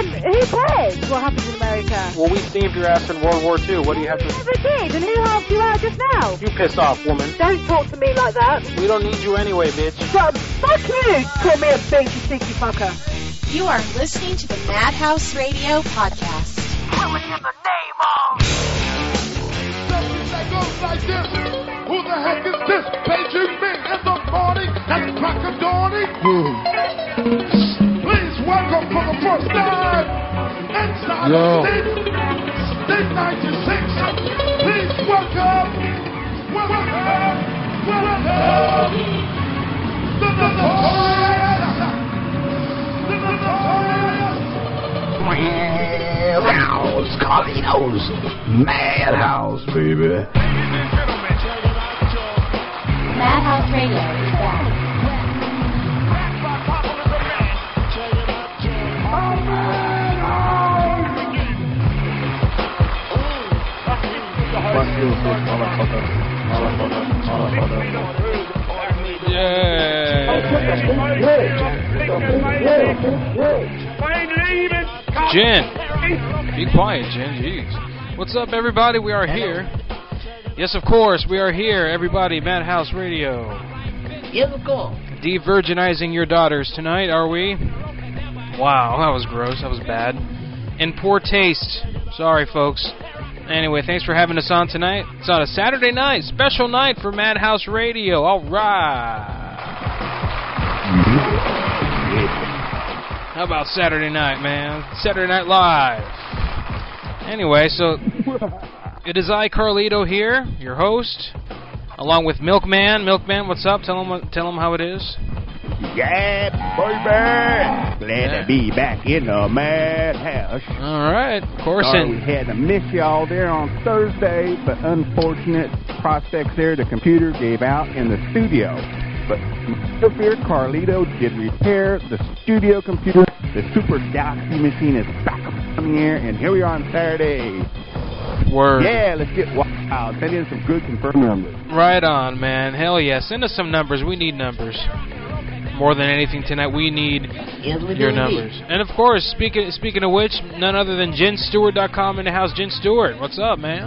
Who cares what happens in America? Well, we steamed your ass in World War II. What do you have to... You never did, and who helped you out just now? You piss off, woman. Don't talk to me like that. We don't need you anyway, bitch. Fuck you! Call me a bitch, you stinky fucker. You are listening to the Madhouse Radio Podcast. Killing in the name of... Something that goes like this. Who the heck is this? Paging me in the morning at the crack of dawning. Please welcome for the first time inside the State 96. Please welcome the Madhouse, Carlitos, Madhouse, baby. Madhouse Radio is back. Jen, be quiet, Jen. Jeez. What's up, everybody? We are here. Yes, of course, we are here, everybody. Madhouse Radio. Yes, of course. De-virginizing your daughters tonight, are we? Wow, that was gross. That was bad. In poor taste. Sorry, folks. Anyway, thanks for having us on tonight. It's on a Saturday night, special night for Madhouse Radio. All right. How about Saturday night, man? Saturday Night Live. Anyway, so it is I, Carlito, here, your host, along with Milkman. Milkman, what's up? Tell him how it is. Yeah, baby. Glad to be back in the Madhouse. All right, of course. Sorry we had to miss y'all there on Thursday, but unfortunate prospects there. The computer gave out in the studio. But no fear, Carlito did repair the studio computer. The Super Doxy machine is back up on the air, and here we are on Saturday. Word. Yeah, let's get wild. Send in some good confirmed numbers. Right on, man. Hell yeah. Send us some numbers. We need numbers. More than anything tonight, we need your numbers. And of course, speaking of which, none other than JenStewart.com in the house. Jen Stewart, what's up, man?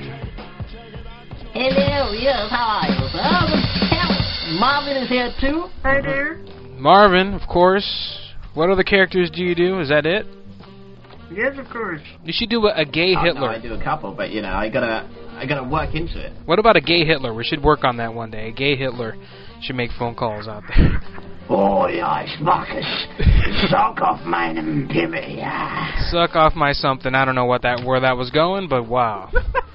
Hello, yes, how are you, sir? Marvin is here too. Hi there. Marvin, of course. What other characters do you do? Is that it? Yes, of course. You should do a gay Hitler. No, I do a couple, but you know, I gotta work into it. What about a gay Hitler? We should work on that one day. A gay Hitler should make phone calls out there. Oh, yes, Marcus. Suck off mine, Timmy. Suck off my something. I don't know where that was going, but wow.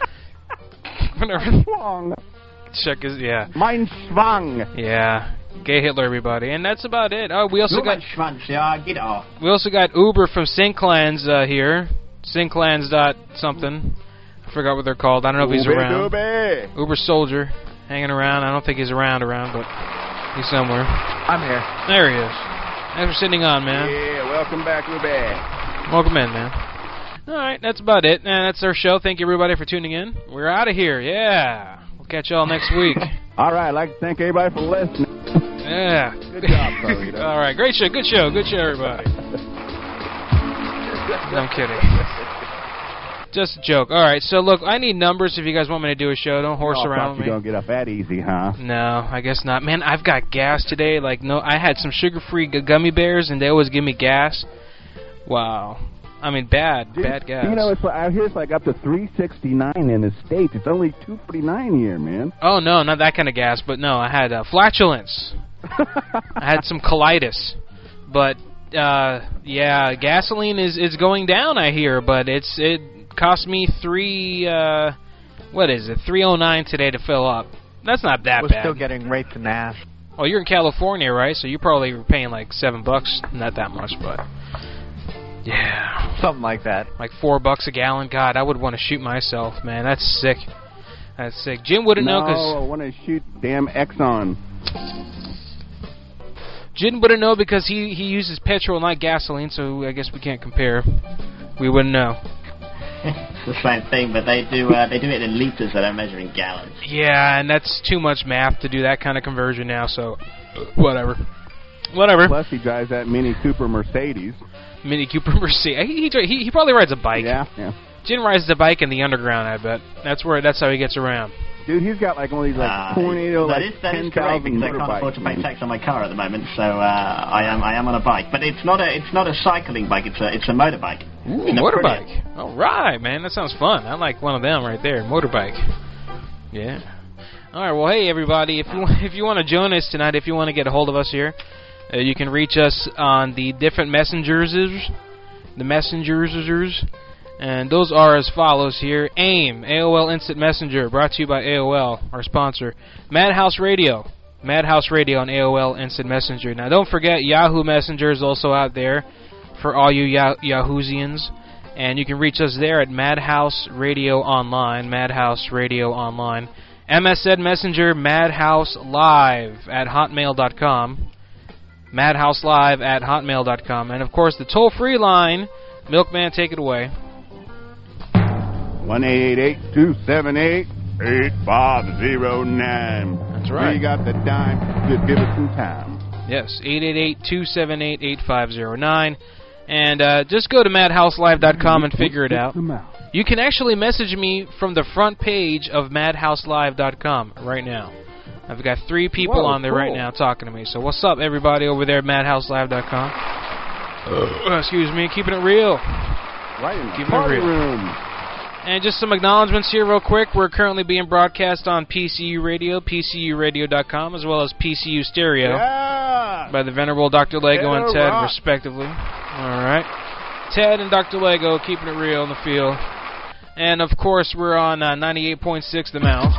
Check his, yeah. Mein Schwang. Yeah. Gay Hitler, everybody. And that's about it. Oh, we also got Schwanz, yeah, get off. We also got Uber from Synclans here. Synclans dot something. I forgot what they're called. I don't know if he's around. Uber Soldier hanging around. I don't think he's around, but he's somewhere. I'm here. There he is. Thanks for sitting on, man. Yeah, welcome back, Uber. Welcome in, man. All right, that's about it. And that's our show. Thank you, everybody, for tuning in. We're out of here. Yeah. We'll catch y'all next week. All right, I'd like to thank everybody for listening. Yeah. Good job, Carlito. All right, great show. Good show. Good show, everybody. No, I'm kidding. Just a joke. All right, so look, I need numbers if you guys want me to do a show. Don't horse around with me. You don't get up that easy, huh? No, I guess not. Man, I've got gas today. Like, no, I had some sugar-free gummy bears, and they always give me gas. Wow. I mean, bad gas. You know, it's like, I hear it's like up to $3.69 in the States. It's only $2.49 here, man. Oh, no, not that kind of gas. But, no, I had flatulence. I had some colitis. But, yeah, gasoline is going down, I hear. But it cost me $3.09 today to fill up. That's not that bad. We're still getting raped in the ass. Oh, you're in California, right? So you probably were paying like $7. Not that much, but... Yeah. Something like that. Like $4 a gallon. God, I would want to shoot myself, man. That's sick. That's sick. Jim wouldn't know because... No, I want to shoot damn Exxon. Jim wouldn't know because he uses petrol, not gasoline, so I guess we can't compare. We wouldn't know. It's the same thing, but they do it in liters, they don't measure in gallons. Yeah, and that's too much math to do that kind of conversion now, so whatever. Whatever. Plus, he drives that Mini Cooper Mercedes. Mini Cooper Mercedes. He probably rides a bike. Yeah. Jin rides the bike in the underground, I bet. That's how he gets around. Dude, he's got like one of these like tornado, that like is correct 10,000 because I can't afford to pay motorbikes. tax on my car at the moment, so I am on a bike. But it's not a cycling bike. It's a motorbike. Ooh, And a motorbike. pretty- All right, man. That sounds fun. I like one of them right there. Motorbike. Yeah. All right. Well, hey everybody. If you want to join us tonight, if you want to get a hold of us here, you can reach us on the different messengers. And those are as follows here. AIM, AOL Instant Messenger, brought to you by AOL, our sponsor. Madhouse Radio on AOL Instant Messenger. Now, don't forget, Yahoo Messenger is also out there for all you Yahoozians. And you can reach us there at Madhouse Radio Online. MSN Messenger, Madhouse Live at hotmail.com. MadhouseLive@hotmail.com. And, of course, the toll-free line. Milkman, take it away. 1-888-278-8509. That's right. You got the dime. Just give us some time. Yes, 888-278-8509. And just go to madhouselive.com and figure it out. You can actually message me from the front page of madhouselive.com right now. I've got 3 people on there right now talking to me. So what's up, everybody over there at madhouselive.com? Excuse me, keeping it real. Right in the Keeping it party real. room. And just some acknowledgments here real quick. We're currently being broadcast on PCU Radio, PCUradio.com, as well as PCU Stereo Yeah. by the Venerable Dr. Lego and Ted, rock. respectively. All right. Ted and Dr. Lego keeping it real in the field. And, of course, we're on 98.6 The Mouth.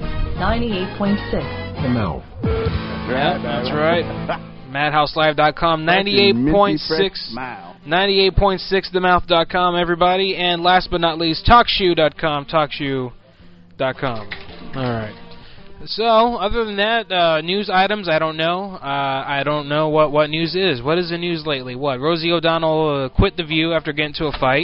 98.6 The Mouth. Yeah, that's right. MadhouseLive.com, 98.6 98.6themouth.com, everybody. And last but not least, TalkShoe.com, TalkShoe.com. All right. So, other than that, news items, I don't know. I don't know what news is. What is the news lately? What? Rosie O'Donnell quit The View after getting into a fight.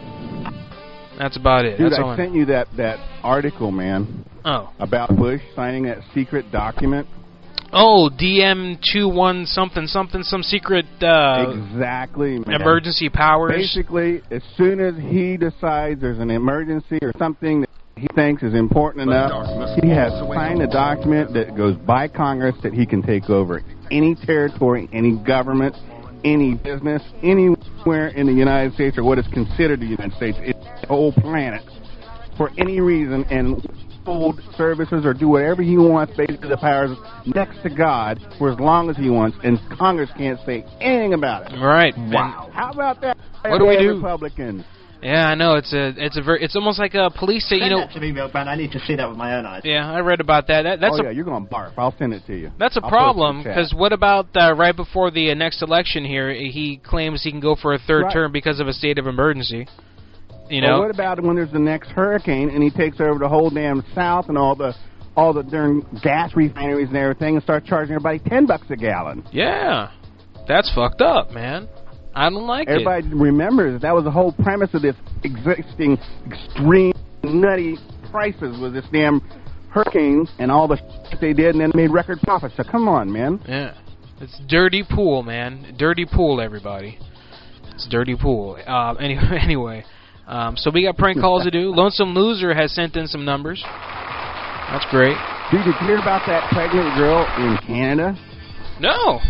That's about it. Dude, That's all I sent you that article, man. Oh. About Bush signing that secret document. Oh, DM21 something, some secret exactly, man. Emergency powers. Basically, as soon as he decides there's an emergency or something that he thinks is important enough, he has signed a document that goes by Congress that he can take over any territory, any government, any business, anywhere in the United States or what is considered the United States, it's the whole planet, for any reason, and hold services or do whatever he wants, basically the powers next to God for as long as he wants, and Congress can't say anything about it. Right. Wow. How about that? What do we do? Republicans. Yeah, I know. It's almost like a police state. Send that to me, Milkman. I need to see that with my own eyes. Yeah, I read about that. That's you're going to barf. I'll send it to you. That's a problem, because what about right before the next election here, he claims he can go for a third term because of a state of emergency. You know? Well, what about when there's the next hurricane and he takes over the whole damn South and all the darn gas refineries and everything and starts charging everybody $10 a gallon? Yeah. That's fucked up, man. I don't like Everybody remembers that was the whole premise of this existing extreme nutty prices was this damn hurricane and all the shit they did and then made record profits. So come on, man. Yeah. It's dirty pool, man. Dirty pool, everybody. It's dirty pool. Anyway. So we got prank calls to do. Lonesome Loser has sent in some numbers. That's great. Dude, did you hear about that pregnant girl in Canada? No.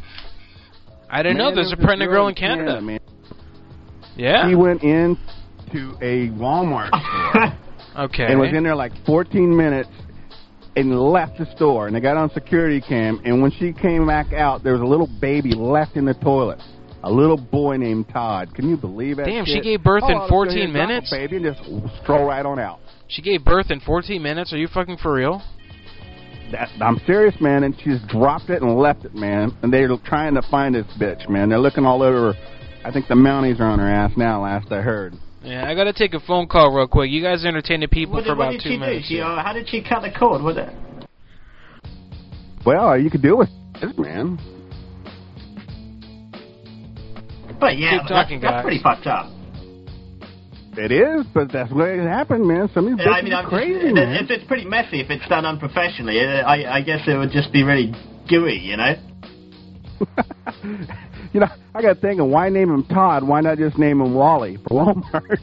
I didn't know there's a pregnant girl in Canada. Man. Yeah? She went into a Walmart store. Okay. And was in there like 14 minutes and left the store. And they got on security cam. And when she came back out, there was a little baby left in the toilet. A little boy named Todd. Can you believe that? Damn, shit? she gave birth in 14 minutes? Baby, and just stroll right on out. She gave birth in 14 minutes? Are you fucking for real? I'm serious, man, and she just dropped it and left it, man. And they're trying to find this bitch, man. They're looking all over her. I think the Mounties are on her ass now, last I heard. Yeah, I got to take a phone call real quick. You guys entertain the people for about 2 minutes. How did she cut the cord with it? Well, you could do it, man. But yeah, Keep talking, that's guys. pretty fucked up. It is, but that's the way it happened, man. Some of these bitches are crazy, man. It's pretty messy if it's done unprofessionally. I guess it would just be really gooey, you know? You know, I got thinking, why name him Todd? Why not just name him Wally for Walmart?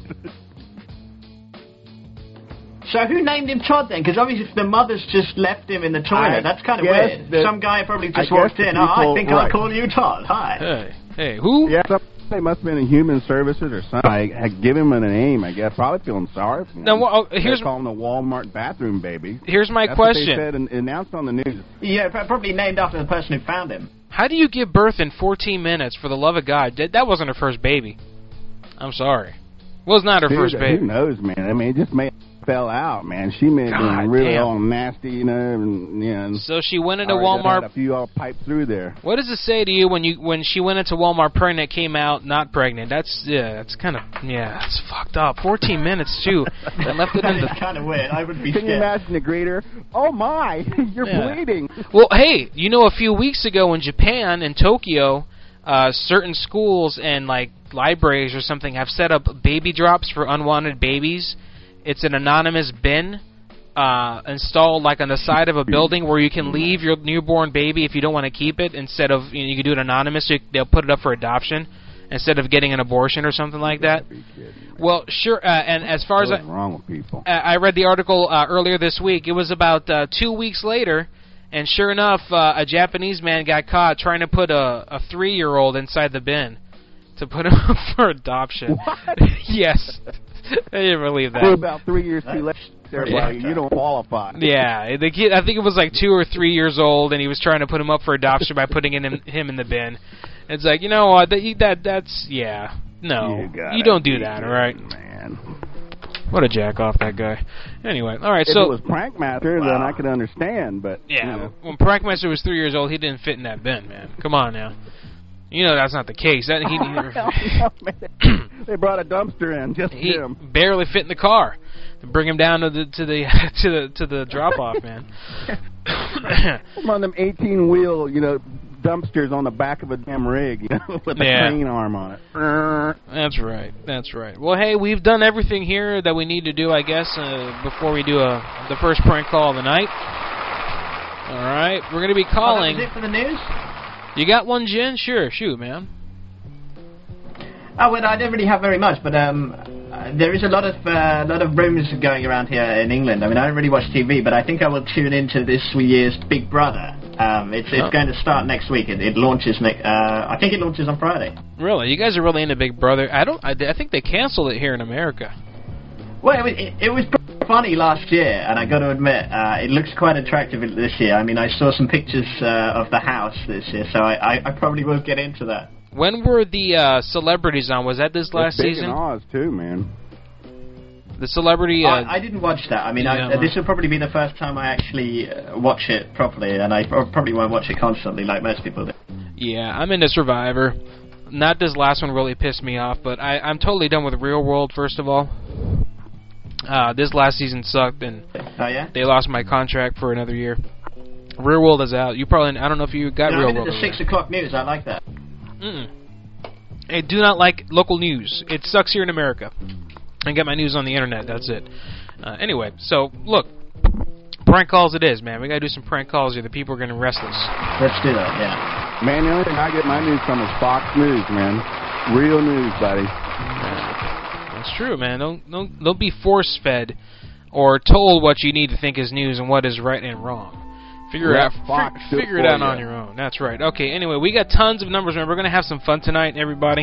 So who named him Todd then? Because obviously if the mother's just left him in the toilet, that's kind of weird. Some guy probably just walked in. I think I'll call you Todd. Hi. Hey, who? Yeah, they must have been in human services or something. I give him a name, I guess. Probably feeling sorry for him. Now, They call him the Walmart bathroom baby. Here's my That's question. What they said and announced on the news. Yeah, probably named after the person who found him. How do you give birth in 14 minutes, for the love of God? That wasn't her first baby. I'm sorry. Was not her first baby. Who knows, man? I mean, it just may fell out, man. She may have been really all nasty, you know. And so she went into Walmart. Had a few all piped through there. What does it say to you when she went into Walmart pregnant, came out not pregnant? That's kind of that's fucked up. 14 minutes too. And left it in the. Kind of weird. I would be. Can you imagine the greeter? Oh my, you're bleeding. Well, hey, a few weeks ago in Japan, in Tokyo, certain schools and like libraries or something have set up baby drops for unwanted babies. It's an anonymous bin installed like on the side of a building where you can leave your newborn baby if you don't want to keep it. Instead of you can do it anonymous, so they'll put it up for adoption instead of getting an abortion or something like that. Well, sure. And as far as what's wrong with people? I read the article earlier this week. It was about 2 weeks later, and sure enough, a Japanese man got caught trying to put a 3-year-old inside the bin to put him up for adoption. What? Yes. I didn't believe that. We're about 3 years too late. You don't qualify. Yeah, the kid. I think it was like 2 or 3 years old, and he was trying to put him up for adoption by putting him in the bin. It's like, that's no, you don't do that, all right? Man, what a jack off that guy. Anyway, all right. If so it was Prankmaster, then I could understand, but when Prankmaster was 3 years old, he didn't fit in that bin, man. Come on now. You know that's not the case. They brought a dumpster in just he him. Barely fit in the car to bring him down to the drop off, man. One of them 18-wheel, dumpsters on the back of a damn rig, with a crane arm on it. That's right. Well, hey, we've done everything here that we need to do, I guess, before we do the first prank call of the night. All right, we're going to be calling. That was it for the news? You got one, Jen? Sure, shoot, man. Oh, well, I don't really have very much, but there is a lot of rumours going around here in England. I mean, I don't really watch TV, but I think I will tune into this year's Big Brother. It's going to start next week. It launches I think it launches on Friday. Really? You guys are really into Big Brother? I think they canceled it here in America. Well, it was funny last year, and I got to admit, it looks quite attractive this year. I mean, I saw some pictures of the house this year, so I probably will get into that. When were the celebrities on? Was that this last season? Big in Oz, too, man. The celebrity... I didn't watch that. I mean, this will probably be the first time I actually watch it properly, and I probably won't watch it constantly like most people do. Yeah, I'm into Survivor. Not this last one really pissed me off, but I'm totally done with Real World, first of all. This last season sucked, and they lost my contract for another year. Real World is out. I don't know if you got Real World. I'm into the 6 o'clock news. I like that. I do not like local news. It sucks here in America. I get my news on the internet. That's it. Anyway, so look, prank calls it is, man. We gotta do some prank calls here. The people are getting restless. Let's do that. Yeah. Man, the only thing I get my news from is Fox News, man. Real news, buddy. That's true, man. Don't be force-fed or told what you need to think is news and what is right and wrong. Figure it out on your own. That's right. Okay, anyway, we got tons of numbers, man. We're going to have some fun tonight, everybody.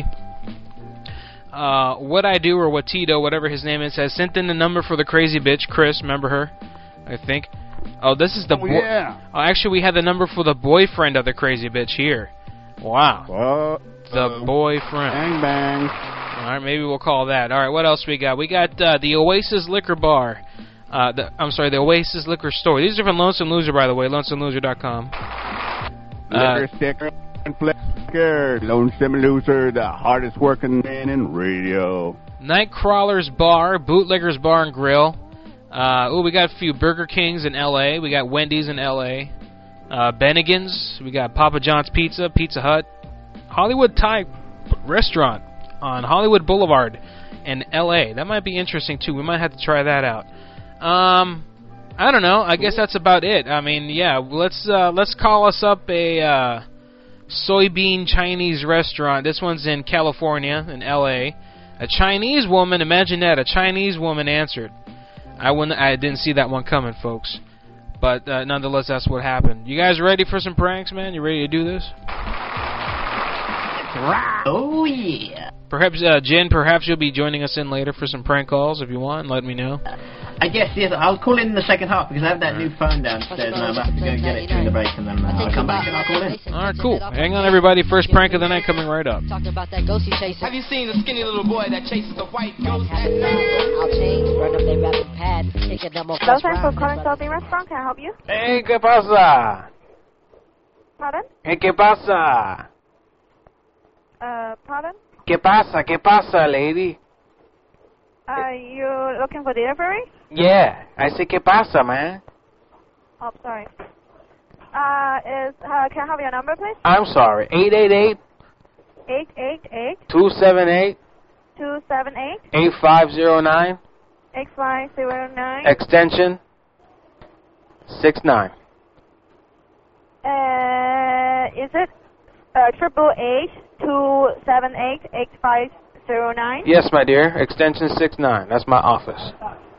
What I Do, or what Tito, whatever his name is, has sent in the number for the crazy bitch, Chris. Remember her, I think. Oh, this is the actually, we had the number for the boyfriend of the crazy bitch here. Wow. The boyfriend. Bang, bang. All right, maybe we'll call that. All right, what else we got? We got the Oasis Liquor Bar. The Oasis Liquor Store. These are from Lonesome Loser, by the way, lonesomeloser.com. Liquor sticker and flicker. Lonesome Loser, the hardest working man in radio. Nightcrawler's Bar, Bootlegger's Bar and Grill. We got a few Burger Kings in L.A. We got Wendy's in L.A. Bennigan's. We got Papa John's Pizza, Pizza Hut. Hollywood Thai Restaurant on Hollywood Boulevard in L.A. That might be interesting, too. We might have to try that out. I don't know. I guess that's about it. I mean, yeah, let's call us up a soybean Chinese restaurant. This one's in California, in L.A. A Chinese woman, imagine that, a Chinese woman answered. I didn't see that one coming, folks. But nonetheless, that's what happened. You guys ready for some pranks, man? You ready to do this? Oh, yeah. Perhaps, Jen, perhaps you'll be joining us in later for some prank calls if you want. Let me know. I guess, yes. I'll call in the second half because I have that new phone downstairs and I'll have to go and get it during the break and then I'll come back and I'll call in. All right, cool. Hang on, everybody. First prank of the night coming right up. Talking about that ghost he chases. Have you seen the skinny little boy that chases the white ghost at night? I'll change, run up their rapid pad, taking them on Hello, thanks for calling Soybean Restaurant. Can I help you? Hey, ¿qué pasa? Pardon? Hey, ¿qué pasa? Pardon? ¿Qué pasa? ¿Qué pasa, lady? Are you looking for delivery? Yeah, I say ¿qué pasa, man? Oh, sorry. Can I have your number, please? I'm sorry. 888 888 278 278 8509 8509. extension 69. Is it 888 278 8509? Yes, my dear. Extension 69. That's my office.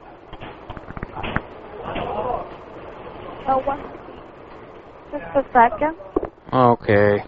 Oh, one. Just a second. Okay.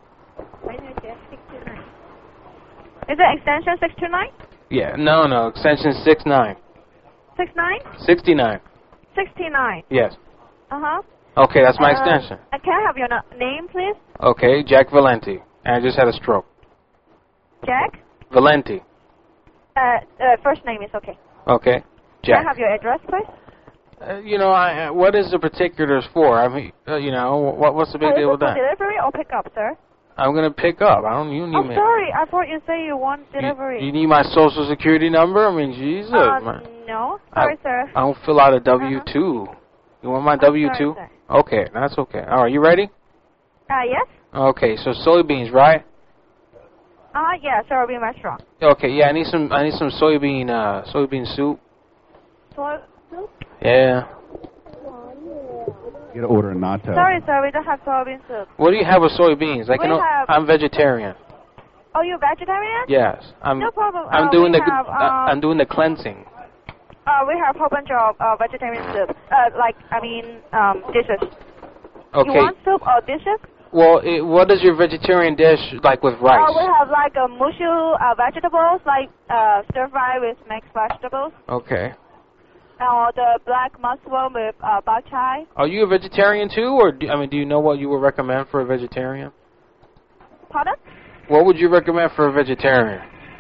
Is it extension 629? Yeah, no. Extension 69. 69? 69. 69. Yes. Uh-huh. Okay, that's my extension. Can I have your name, please? Okay, Jack Valenti. I just had a stroke. Jack? Valenti. First name is okay. Okay. Can I Jack. have your address, please? What is the particulars for? I mean, what's the big deal with that? Delivery or pick up, sir? I'm gonna pick up. You need me. Sorry. I thought you said you want delivery. You need my social security number? I mean, Jesus. No. Sorry, sir. I don't fill out a W-2. You want my W-2? Sorry, Okay, that's okay. All right, you ready? Yes? Okay, so soybeans, right? Yeah, Soybean Restaurant. Okay, yeah, I need some soybean soup. Soy soup? Yeah. You gotta order a natto. Sorry, sir, we don't have soybean soup. What do you have with soybeans? I'm vegetarian. Oh, you're vegetarian? Yes. No problem. I'm doing the cleansing. We have a whole bunch of vegetarian soup. Dishes. Okay. You want soup or dishes? Well, what is your vegetarian dish like with rice? We have like a mushu vegetables, like stir fry with mixed vegetables. Okay. Or the black mushroom with bok chai. Are you a vegetarian too, or do you know what you would recommend for a vegetarian? Pardon? What would you recommend for a vegetarian?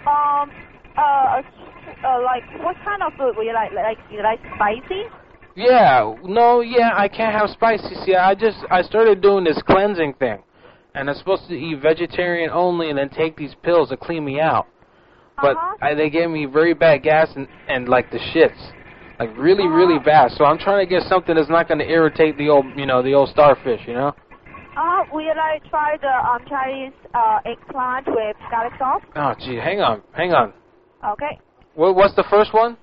Like what kind of food would you like? You like spicy? Yeah, I can't have spicy. See, I started doing this cleansing thing, and I'm supposed to eat vegetarian only, and then take these pills to clean me out. But they gave me very bad gas and like the shits, like really really bad. So I'm trying to get something that's not going to irritate the old starfish, you know. Would you like try the Chinese eggplant with garlic sauce? Oh, gee, hang on. Okay. What's the first one?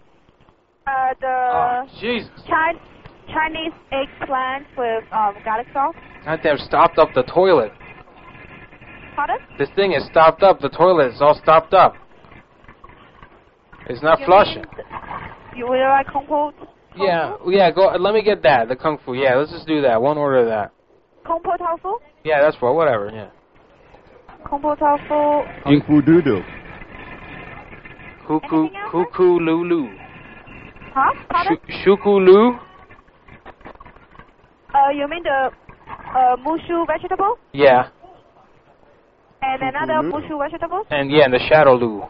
Jesus. Chinese eggplant with garlic sauce. Goddamn, stopped up the toilet. Pardon? This thing is stopped up. The toilet is all stopped up. It's not flushing. You would like Kung Fu? Yeah. Go. Let me get that. The Kung Fu. Yeah, let's just do that. One order of that. Kung Fu tofu? Yeah, that's for whatever. Yeah. Kung Fu tofu. Kung Fu doo-doo. Cuckoo Lulu. Huh? Pardon? Shukulu? You mean the mushu vegetable? Yeah. And another mushu vegetable? And the shadow lu.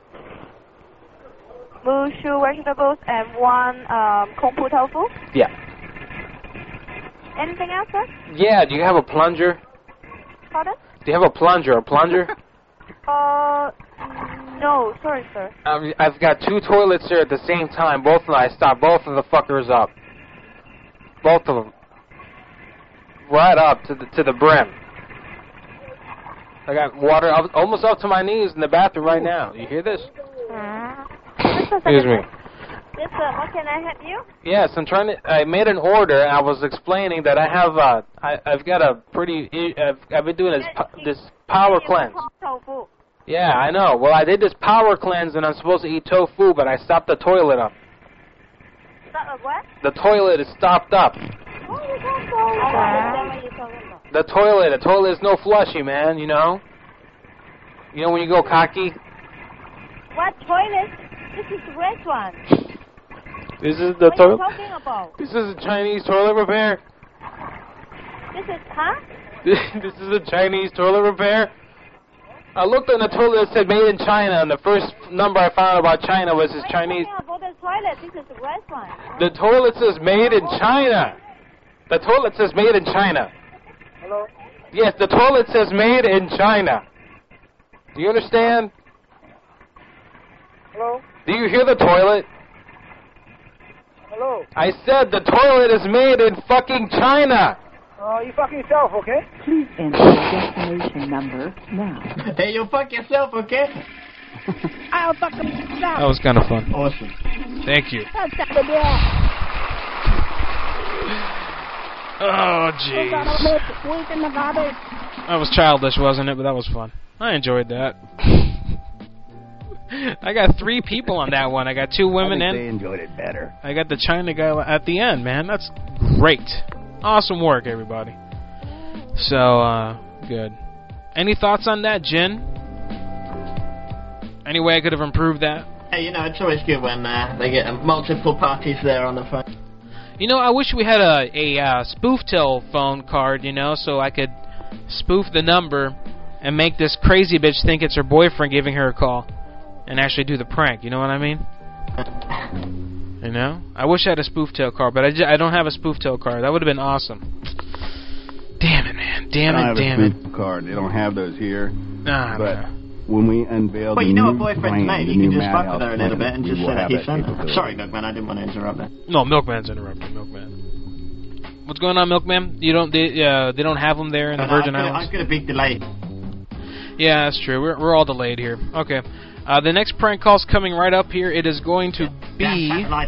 Mushu vegetables and one Kung Fu tofu? Yeah. Anything else, sir? Yeah, do you have a plunger? Pardon? Do you have a plunger? No, sorry, sir. I've got two toilets here at the same time. Both of them, I stopped both of the fuckers up. Both of them. Right up to the brim. I got water almost up to my knees in the bathroom right now. You hear this? Excuse me. Yes, sir. What can I help you? Yes, I made an order. And I was explaining that I have I've got a pretty. I've been doing this power cleanse. Tofu. Yeah, I know. Well, I did this power cleanse, and I'm supposed to eat tofu, but I stopped the toilet up. Stop what? The toilet is stopped up. The toilet is no flushy, man. You know when you go cocky. What toilet? This is the restaurant. This is the toilet. What are you talking about? This is a Chinese toilet repair. This is, huh? This is a Chinese toilet repair. I looked on the toilet that said made in China, and the first number I found about China was this Chinese. About the toilet. This is the restaurant. The toilet says made in China. The toilet says made in China. Hello? Yes, the toilet says made in China. Do you understand? Hello? Do you hear the toilet? Hello? I said the toilet is made in fucking China. You fuck yourself, okay? Please enter your destination number now. Hey, you fuck yourself, okay? I'll fuck myself. That was kind of fun. Awesome. Thank you. Oh, jeez. That was childish, wasn't it? But that was fun. I enjoyed that. I got 3 people on that one. I got 2 women I think they enjoyed it better. I got the China guy at the end, man. That's great. Awesome work, everybody. So, good. Any thoughts on that, Jen? Any way I could have improved that? Hey, it's always good when they get multiple parties there on the phone. I wish we had a spoof telephone card, so I could spoof the number and make this crazy bitch think it's her boyfriend giving her a call and actually do the prank. You know what I mean? I wish I had a spoof tail card, but I don't have a spoof tail card. That would have been awesome. Damn it, man. Damn it. They don't have those here. But when we unveil well, the new new boyfriend's name, you can just fuck with her a little bit and just say that he's son. Sorry, Milkman, I didn't want to interrupt that. No, Milkman's interrupting. Milkman. What's going on, Milkman? They don't have them there in the Virgin Islands? I've got a big delay. Yeah, that's true. We're all delayed here. Okay. The next prank call's coming right up here. It is going to be...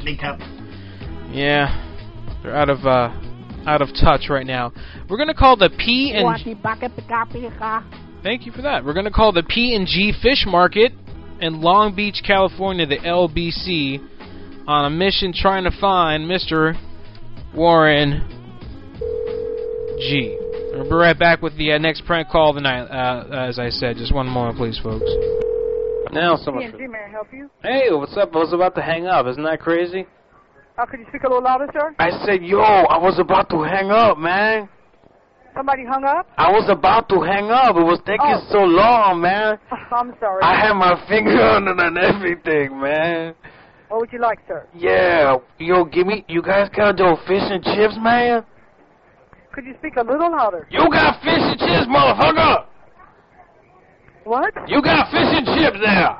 Yeah. They're out of touch right now. We're going to call the P and... Thank you for that. We're going to call the P&G Fish Market in Long Beach, California, the LBC, on a mission trying to find Mr. Warren G. We'll be right back with the next prank call of the night, as I said. Just one moment, please, folks. Now, so much. P&G, may I help you? Hey, what's up? I was about to hang up. Isn't that crazy? Could you speak a little louder, sir? I said, yo, I was about to hang up, man. Somebody hung up? I was about to hang up. It was taking so long, man. I'm sorry. I had my finger on it and everything, man. What would you like, sir? Yeah. Yo, you guys got those fish and chips, man? Could you speak a little louder? You got fish and chips, motherfucker! What? You got fish and chips there!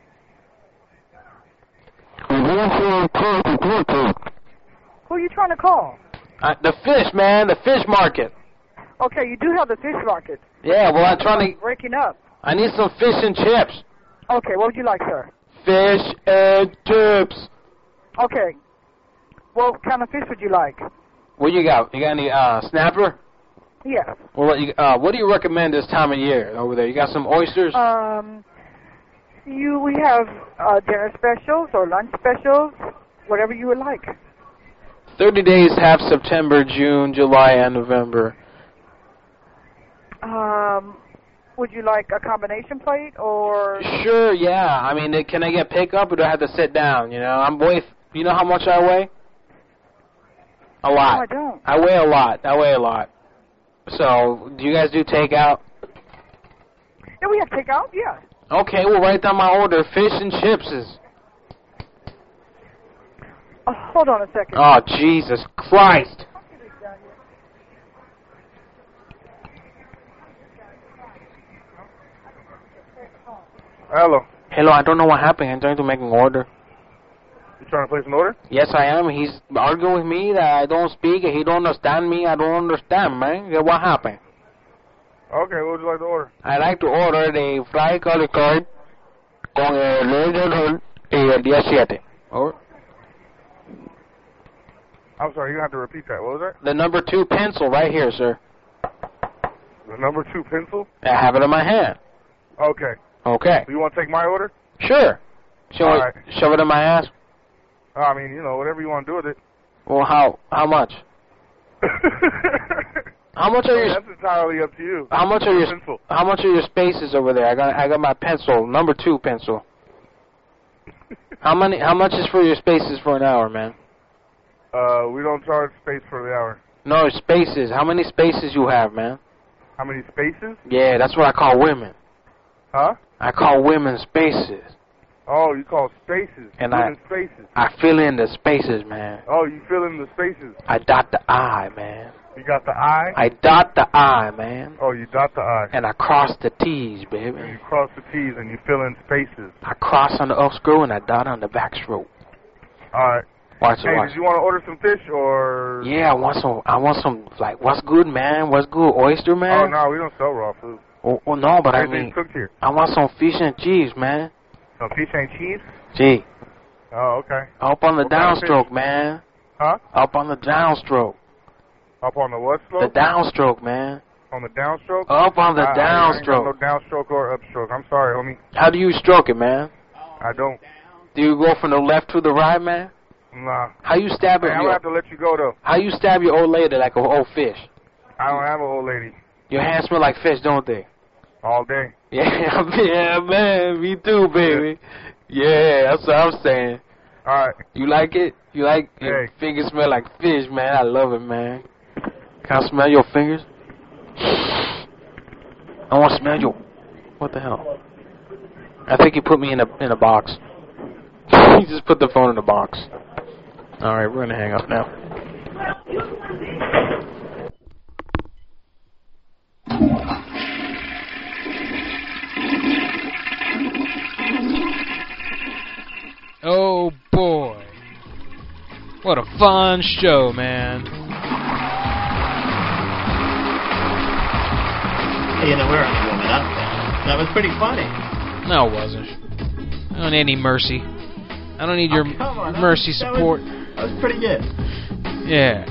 Who are you trying to call? The fish, man. The fish market. Okay, you do have the fish market. Yeah, well, I'm trying to... Breaking up. I need some fish and chips. Okay, what would you like, sir? Fish and chips. Okay. What kind of fish would you like? What you got? You got any snapper? Yes. Well, what do you recommend this time of year over there? You got some oysters? We have dinner specials or lunch specials, whatever you would like. 30 days, half September, June, July, and November. Would you like a combination plate or? Sure, yeah. I mean, can I get pickup or do I have to sit down? You know how much I weigh? A lot. No, I don't. I weigh a lot. So, do you guys do takeout? Yeah, we have takeout, yeah. Okay, we'll write down my order. Fish and chips is... Hold on a second. Oh, Jesus Christ. Hello. Hello, I don't know what happened. I'm trying to make an order. You trying to place an order? Yes, I am. He's arguing with me that I don't speak and he don't understand me. I don't understand, man. Yeah, what happened? Okay, what would you like to order? I'd like to order the fry curly curd con el rey del rol y el día 7. Over. I'm sorry, you're going to have to repeat that. What was that? The number 2 pencil right here, sir. The number 2 pencil? I have it in my hand. Okay. Okay. You want to take my order? Sure. Shove it in my ass? I mean, you know, whatever you want to do with it. Well, how much? How much are your? That's entirely up to you. How much are your pencil? How much are your spaces over there? I got my pencil, number 2 pencil. How much is for your spaces for an hour, man? We don't charge space for the hour. No, spaces. How many spaces you have, man? How many spaces? Yeah, that's what I call women. Huh? I call women spaces. Oh, you call spaces. And spaces. I fill in the spaces, man. Oh, you fill in the spaces. I dot the I, man. You got the I? I dot the I, man. Oh, you dot the I. And I cross the T's, baby. And you cross the T's and you fill in spaces. I cross on the up screw and I dot on the back stroke. All right. Watch hey, watch. Did you want to order some fish or? Yeah, I want some. Like, what's good, man? What's good, oyster, man? Oh no, we don't sell raw food. Oh no, but everything's cooked here. I want some fish and cheese, man. Some fish and cheese? Gee. Oh, okay. Up on the downstroke, man. Huh? Up on the downstroke. Up on the what stroke? The downstroke, man. On the downstroke? Up on the downstroke. No downstroke or upstroke. I'm sorry, homie. How do you stroke it, man? I don't. Do you go from the left to the right, man? Nah. How you stab it? I'm gonna have to let you go though. How you stab your old lady like an old fish? I don't have an old lady. Your hands smell like fish, don't they? All day. Yeah, man. Me too, baby. Yeah, that's what I'm saying. All right. You like it? You like your fingers smell like fish, man? I love it, man. Can I smell your fingers? I want to smell your... What the hell? I think he put me in a box. He just put the phone in a box. All right, we're going to hang up now. Oh, boy. What a fun show, man. You know, we're only warming up. That was pretty funny. No, it wasn't. I don't need any mercy. I don't need your mercy support. That was pretty good. Yeah.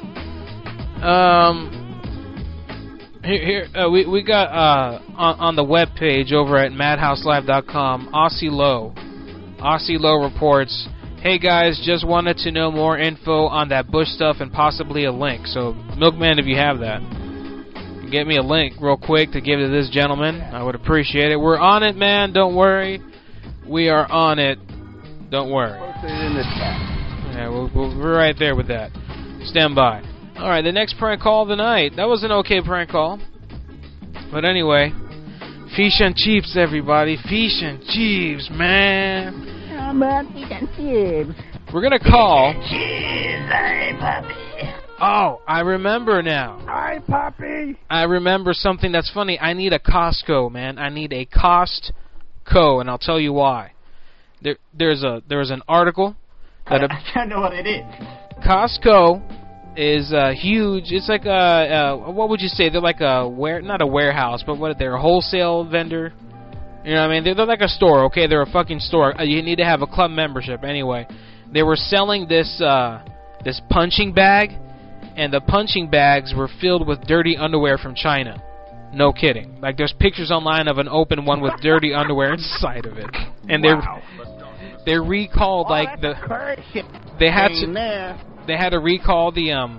We got on the webpage over at madhouselive.com, Aussie Low reports, hey guys, just wanted to know more info on that Bush stuff and possibly a link. So, Milkman, if you have that, get me a link real quick to give to this gentleman. I would appreciate it. We're on it, man. Don't worry. We are on it. Don't worry. Yeah, we're right there with that. Stand by. All right, the next prank call of the night. That was an okay prank call. But anyway, fish and chips, everybody. Fish and chips, man. How about fish and chips? We're going to call... Hey, puppy. Oh, I remember now. Hi, puppy. I remember something that's funny. I need a Costco, man. I need a Costco, and I'll tell you why. There's an article that I don't know what it is. Costco is huge. It's like what would you say? They're like not a warehouse, but they're a wholesale vendor. You know what I mean? They're like a store, okay? They're a fucking store. You need to have a club membership anyway. They were selling this punching bag, and the punching bags were filled with dirty underwear from China. No kidding. Like, there's pictures online of an open one with dirty underwear inside of it. And they recalled, like, they had to recall the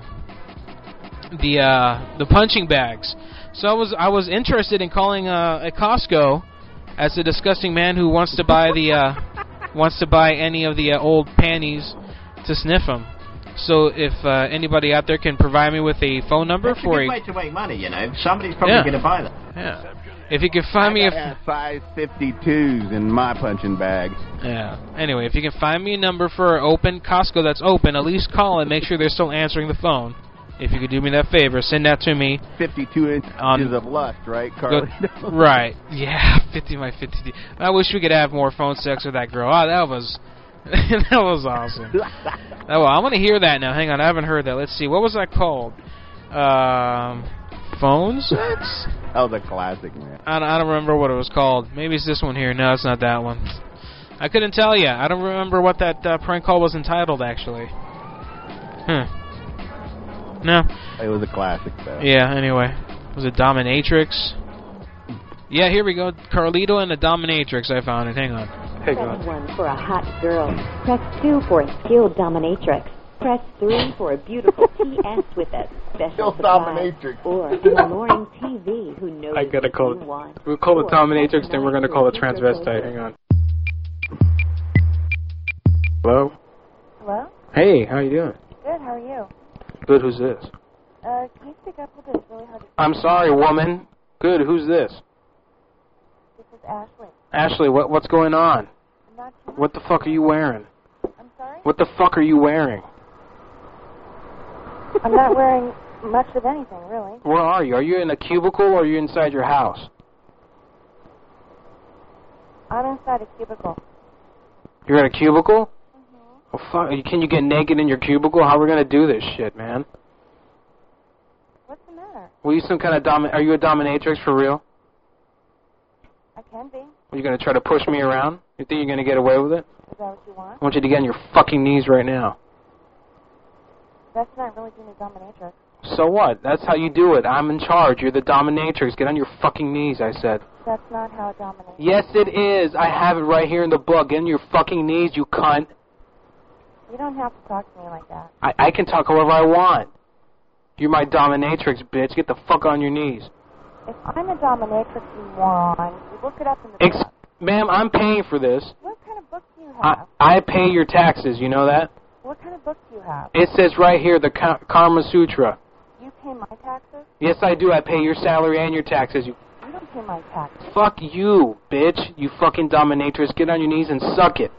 punching bags. So I was interested in calling a Costco as a disgusting man who wants to buy any of the old panties to sniff them. So if anybody out there can provide me with a phone number for a way to make money, you know, somebody's probably going to buy them. Yeah. If you can find me a size 52s in my punching bag. Yeah. Anyway, if you can find me a number for an open Costco that's open, at least call and make sure they're still answering the phone. If you could do me that favor, send that to me. 52 inches of lust, right, Carly? Right. Yeah, 50 by 50. I wish we could have more phone sex with that girl. Oh, that was awesome. Oh, I want to hear that now. Hang on, I haven't heard that. Let's see. What was that called? Phone sex? Oh, the classic, man. I don't remember what it was called. Maybe it's this one here. No, it's not that one. I couldn't tell you. I don't remember what that prank call was entitled, actually. No. It was a classic, though. Yeah, anyway. Was it Dominatrix? Yeah, here we go. Carlito and the Dominatrix. I found it. Hang on. Press 1 for a hot girl. Press 2 for a skilled dominatrix. Press 3 for a beautiful TS with a special surprise. Or an alluring TV who knows I gotta call what you want. We'll call it Dominatrix, then we're gonna call it Transvestite. Hang on. Hello? Hello? Hey, how you doing? Good, how are you? Good, who's this? Can you speak up a little bit? It's really hard to... I'm sorry, woman. Good, who's this? This is Ashley. Ashley, what's going on? Not too much. What the fuck are you wearing? I'm sorry? What the fuck are you wearing? I'm not wearing much of anything, really. Where are you? Are you in a cubicle or are you inside your house? I'm inside a cubicle. You're in a cubicle? Mm-hmm. Well, fuck, can you get naked in your cubicle? How are we gonna do this shit, man? What's the matter? Were you some kind of are you a dominatrix for real? I can be. Are you gonna try to push me around? You think you're gonna get away with it? Is that what you want? I want you to get on your fucking knees right now. That's not really being a dominatrix. So what? That's how you do it. I'm in charge. You're the dominatrix. Get on your fucking knees, I said. That's not how a dominatrix... Yes, it is. I have it right here in the book. Get on your fucking knees, you cunt. You don't have to talk to me like that. I can talk however I want. You're my dominatrix, bitch. Get the fuck on your knees. If I'm a dominatrix, you moron, you look it up in the book. Ma'am, I'm paying for this. What kind of book do you have? I pay your taxes. You know that? What kind of book do you have? It says right here, the Karma Sutra. You pay my taxes? Yes, I do. I pay your salary and your taxes. You don't pay my taxes. Fuck you, bitch. You fucking dominatrix. Get on your knees and suck it.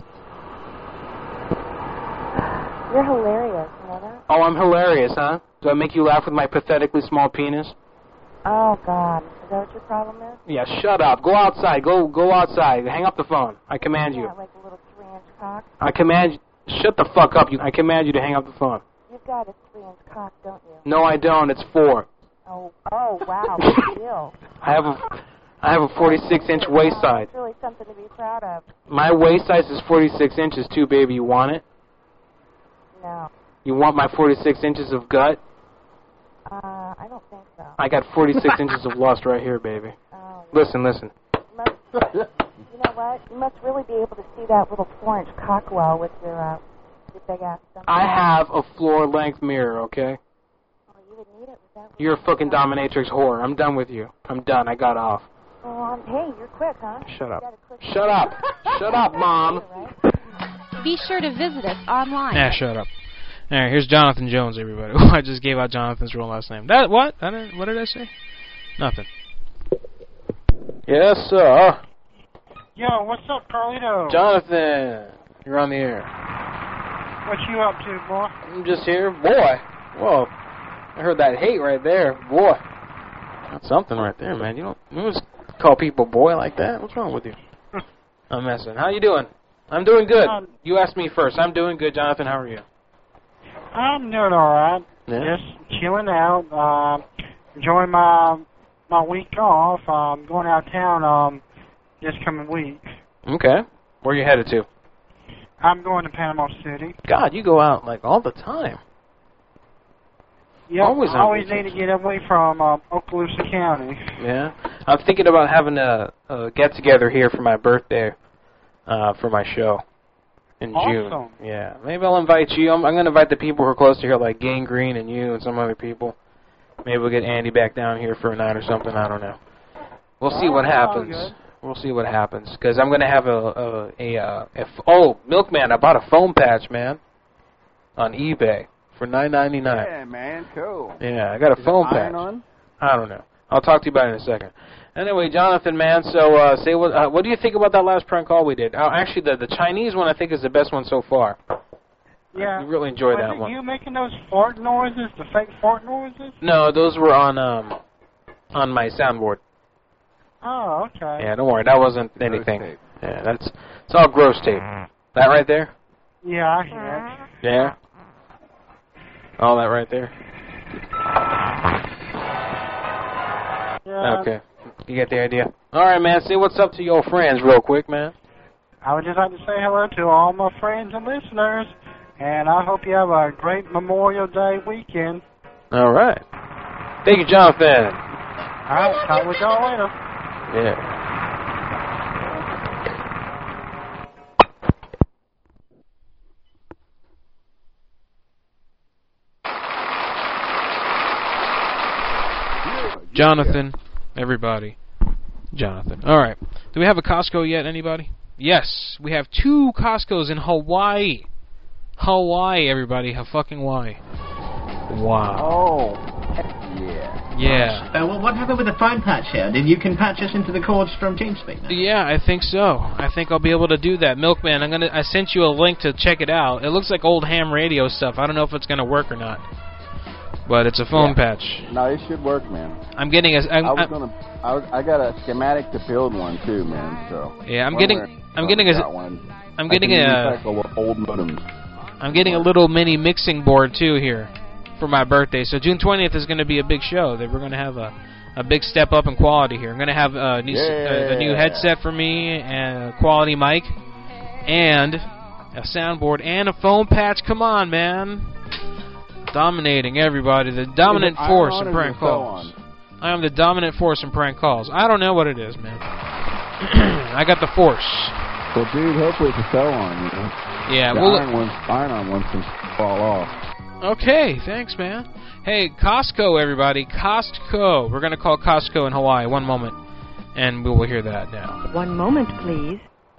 You're hilarious, you know that? Oh, I'm hilarious, huh? Do I make you laugh with my pathetically small penis? Oh, God. Is that what your problem is? Yeah, shut up. Go outside. Go outside. Hang up the phone. I command you. Got like a little 3-inch cock? I command you. Shut the fuck up. I command you to hang up the phone. You've got a 3-inch cock, don't you? No, I don't. It's 4. Oh, wow. Big deal. I have a 46-inch waist size. It's really something to be proud of. My waist size is 46 inches too, baby. You want it? No. You want my 46 inches of gut? I don't think so. I got 46 inches of lust right here, baby. Oh, yeah. Listen. You know what? You must really be able to see that little 4-inch cock well with your big ass stomach. I have a floor-length mirror, okay? Oh, you would need it with that. You're a fucking dominatrix whore. I'm done with you. I'm done. I got off. Oh, hey, you're quick, huh? Shut up. Shut up. Shut up, Mom. Be sure to visit us online. Shut up. All right, here's Jonathan Jones, everybody. I just gave out Jonathan's real last name. What? What did I say? Nothing. Yes, sir. Yo, what's up, Carlito? Jonathan, you're on the air. What you up to, boy? I'm just here. Boy. Whoa. I heard that hate right there. Boy. That's something right there, man. You don't call people boy like that. What's wrong with you? I'm messing. How you doing? I'm doing good. You asked me first. I'm doing good, Jonathan. How are you? I'm doing all right. Yeah. Just chilling out. Enjoying my week off. I'm going out of town this coming week. Okay. Where are you headed to? I'm going to Panama City. God, you go out like all the time. Yeah, I always need to get away from Okaloosa County. Yeah. I'm thinking about having a get-together here for my birthday for my show in June. Yeah. Maybe I'll invite you. I'm going to invite the people who are close to here, like Gangrene and you and some other people. Maybe we'll get Andy back down here for a night or something. I don't know. We'll see what happens. We'll see what happens. Because I'm going to have Milkman, I bought a foam patch, man, on eBay for $9.99. Yeah, man, cool. Yeah, I got a foam patch. On? I don't know. I'll talk to you about it in a second. Anyway, Jonathan, man, so say what do you think about that last prank call we did? Actually, the Chinese one I think is the best one so far. Yeah. I really enjoyed that one. Were you making those fart noises, the fake fart noises? No, those were on my soundboard. Oh, okay. Yeah, don't worry, that wasn't anything. Yeah, it's all gross tape. That right there? Yeah, I hear it. Yeah? All that right there? Yeah. Okay. You get the idea? All right, man, say what's up to your friends real quick, man. I would just like to say hello to all my friends and listeners, And I hope you have a great Memorial Day weekend. All right. Thank you, Jonathan. All right, talk with y'all later. Yeah. Jonathan, everybody. Jonathan. All right. Do we have a Costco yet, anybody? Yes. We have 2 Costcos in Hawaii. Hawaii, everybody. Fucking Hawaii. Wow. Oh, yeah. Yeah. Well, what happened with the phone patch here? You can patch us into the cords from TeamSpeak now? Yeah, I think so. I think I'll be able to do that. Milkman, I sent you a link to check it out. It looks like old ham radio stuff. I don't know if it's gonna work or not. But it's a phone patch. No, it should work, man. I'm getting a. I got a schematic to build one too, man. So yeah, I'm getting a old modems. I'm getting a little mini mixing board too here for my birthday. So June 20th is going to be a big show. That we're going to have a big step up in quality here. I'm going to have a new headset for me and a quality mic and a soundboard and a phone patch. Come on, man. Dominating everybody. The dominant force in prank calls. I am the dominant force in prank calls. I don't know what it is, man. I got the force. Well, dude, hopefully it's a cell on, you know. Yeah, the iron ones can fall off. Okay, thanks, man. Hey, Costco, everybody. Costco. We're going to call Costco in Hawaii. One moment, and we will hear that now. One moment, please.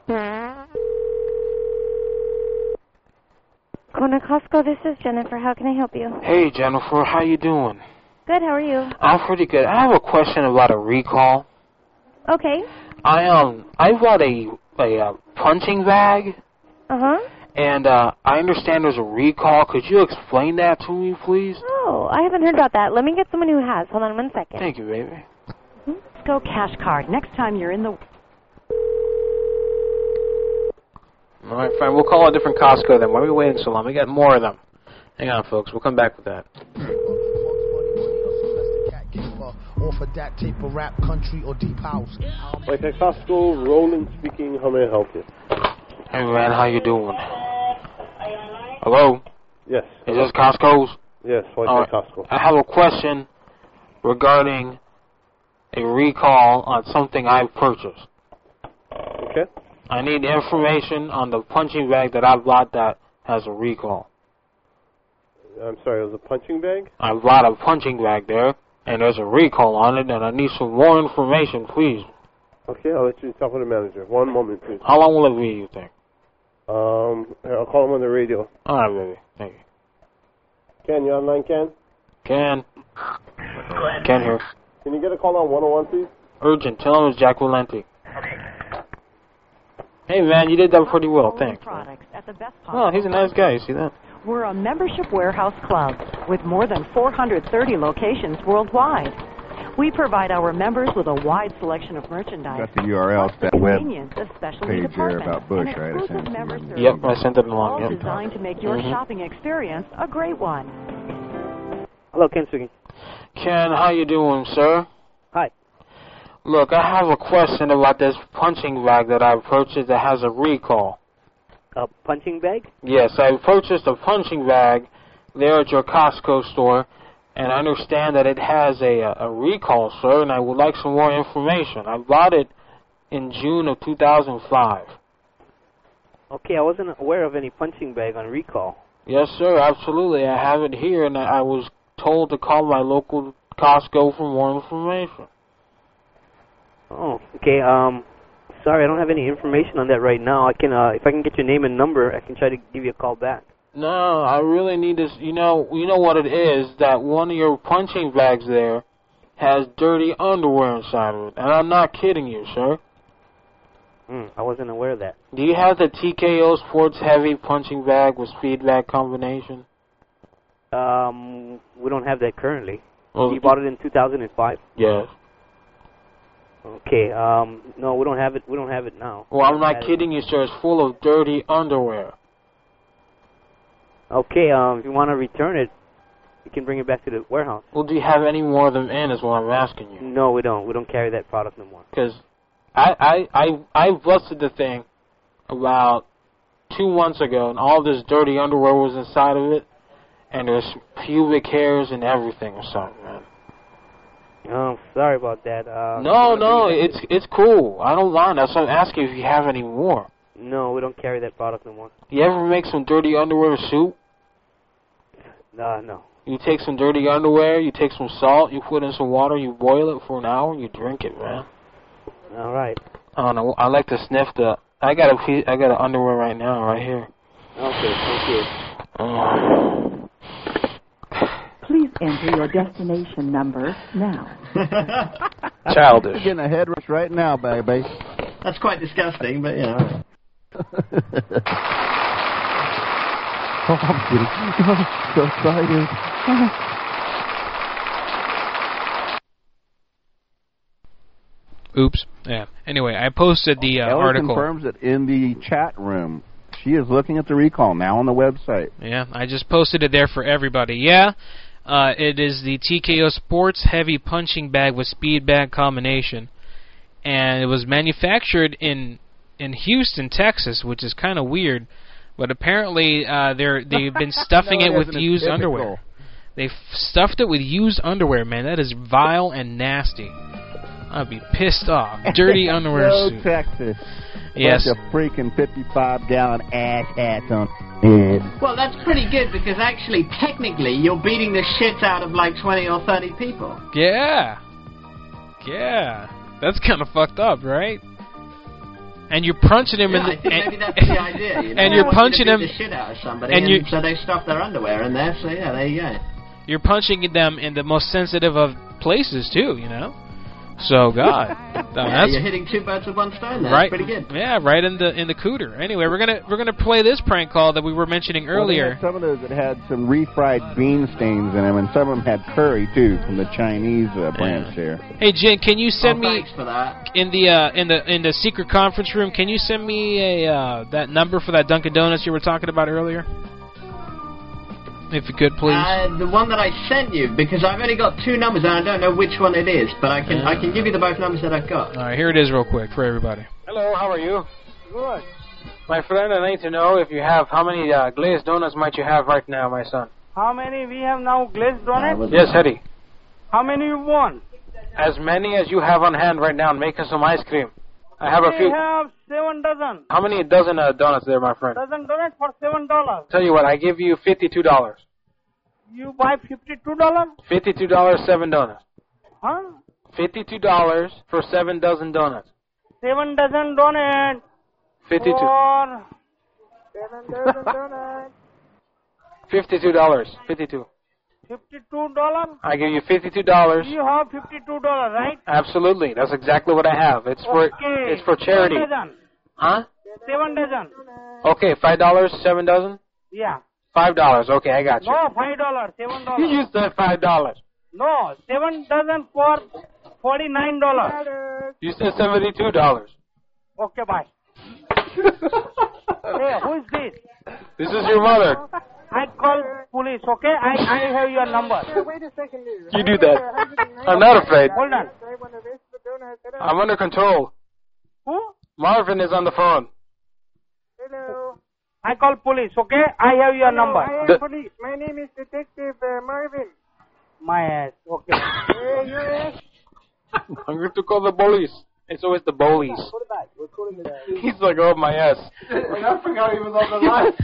Kona Costco, this is Jennifer. How can I help you? Hey, Jennifer. How you doing? Good, how are you? I'm pretty good. I have a question about a recall. Okay. I bought a punching bag. Uh-huh. And I understand there's a recall. Could you explain that to me, please? Oh, I haven't heard about that. Let me get someone who has. Hold on one second. Thank you, baby. Costco cash card. Next time you're in the... All right, fine. We'll call a different Costco then. Why are we waiting so long? We got more of them. Hang on, folks. We'll come back with that. Off of that tape of rap, country, or deep house. Like at Costco, Roland speaking. How may I help you? Hey, man. How you doing? Hello? Yes. Is this Costco's? Yes, like Costco. I have a question regarding a recall on something I've purchased. Okay. I need information on the punching bag that I bought that has a recall. I'm sorry, it was a punching bag? I bought a punching bag there, and there's a recall on it, and I need some more information, please. Okay, I'll let you talk with the manager. One moment, please. How long will it be, you think? Here, I'll call him on the radio. All right, baby. Thank you. Ken, you online, Ken? Ken. Ken here. Can you get a call on 101, please? Urgent. Tell him it's Jack Valenti. Hey, man, you did that pretty well. Thanks. Oh, he's a nice guy. You see that? We're a membership warehouse club with more than 430 locations worldwide. We provide our members with a wide selection of merchandise. Got the URL to that web page there about Bush, right? Yep, I sent it along. All designed to make your shopping experience a great one. Hello, Ken speaking. Ken, how you doing, sir? Hi. Look, I have a question about this punching bag that I purchased that has a recall. A punching bag? Yes, I purchased a punching bag there at your Costco store, and I understand that it has a recall, sir, and I would like some more information. I bought it in June of 2005. Okay, I wasn't aware of any punching bag on recall. Yes, sir, absolutely. I have it here, and I was told to call my local Costco for more information. Oh, okay. Sorry, I don't have any information on that right now. I can, if I can get your name and number, I can try to give you a call back. No, I really need this. You know what it is, that one of your punching bags there has dirty underwear inside of it. And I'm not kidding you, sir. I wasn't aware of that. Do you have the TKO Sports Heavy punching bag with speed bag combination? We don't have that currently. Well, You bought it in 2005? Yes. Okay, no, we don't have it. We don't have it now. Well, I'm not kidding you, sir. It's full of dirty underwear. Okay, if you want to return it, you can bring it back to the warehouse. Well, do you have any more of them in, is what I'm asking you. No, we don't. We don't carry that product no more. Because I busted the thing about 2 months ago, and all this dirty underwear was inside of it, and there's pubic hairs and everything or something, man. Oh, sorry about that. No, it's cool. I don't mind. That's why I'm asking if you have any more. No, we don't carry that product no more. You ever make some dirty underwear soup? No. You take some dirty underwear, you take some salt, you put in some water, you boil it for an hour, and you drink it, man. All right. I don't know. I like to sniff the. I got an underwear right now, right here. Okay, thank you. Please enter your destination number now. Childish. You're getting a head rush right now, baby. That's quite disgusting, but you know. Oh, I'm kidding. So excited. Oops. Yeah. Anyway, I posted the Ella article. confirms it in the chat room. She is looking at the recall now on the website. Yeah, I just posted it there for everybody. Yeah, it is the TKO Sports Heavy Punching Bag with Speed Bag combination, and it was manufactured in Houston, Texas, which is kind of weird. But apparently, they've been stuffing it with used underwear. They've stuffed it with used underwear, man. That is vile and nasty. I'd be pissed off. Dirty underwear suit. Texas. Yes. Bunch of freaking 55-gallon ass hats on head. Well, that's pretty good because actually, technically, you're beating the shit out of like 20 or 30 people. Yeah. That's kind of fucked up, right? And you're punching him in the. I think maybe that's the idea. You know? And you're punching beat him. the shit out of somebody, and so they stuff their underwear in there. So yeah, there you go. You're punching them in the most sensitive of places too, you know. So God, yeah, you're hitting 2 birds with 1 stone. There. Right, That's pretty good. Yeah, right in the cooter. Anyway, we're gonna play this prank call that we were mentioning earlier. Some of those that had some refried bean stains in them, and some of them had curry too from the Chinese branch there. Hey Jen, can you send me thanks for that. in the secret conference room? Can you send me a that number for that Dunkin' Donuts you were talking about earlier? If you could, please. The one that I sent you, because I've only got 2 numbers and I don't know which one it is, but I can give you the both numbers that I've got. All right, here it is real quick for everybody. Hello, how are you? Good. My friend, I need to know if you have, how many glazed donuts might you have right now, my son? How many we have now glazed donuts? Yes, Eddie. How many you want? As many as you have on hand right now, and make us some ice cream. I have a few. We have 7 dozen. How many dozen donuts there, my friend? Dozen donuts for $7. Tell you what, I give you $52. You buy $52? $52, 7 donuts. Huh? $52 for 7 dozen donuts. 7 dozen donuts. 52. For 7 dozen donuts. $52. 52. $52? I give you $52. You have $52, right? Absolutely. That's exactly what I have. It's for charity. 7 dozen. Huh? 7 dozen. Okay, $5, 7 dozen? Yeah. $5. Okay, I got you. No, $5. $7. You said $5. No, 7 dozen for $49. You said $72. Okay, bye. Hey, who is this? This is your mother. I call police, okay? I have your number. Wait a second. You do that. I'm not afraid. Hold on. I'm under control. Who? Marvin is on the phone. Hello. I call police, okay? I have your number. I am police. My name is Detective Marvin. My ass, okay. Hey, your ass? I'm going to call the police. It's always the bullies. Put it back. We're calling it out. He's like, oh, my ass. I forgot he was on the line.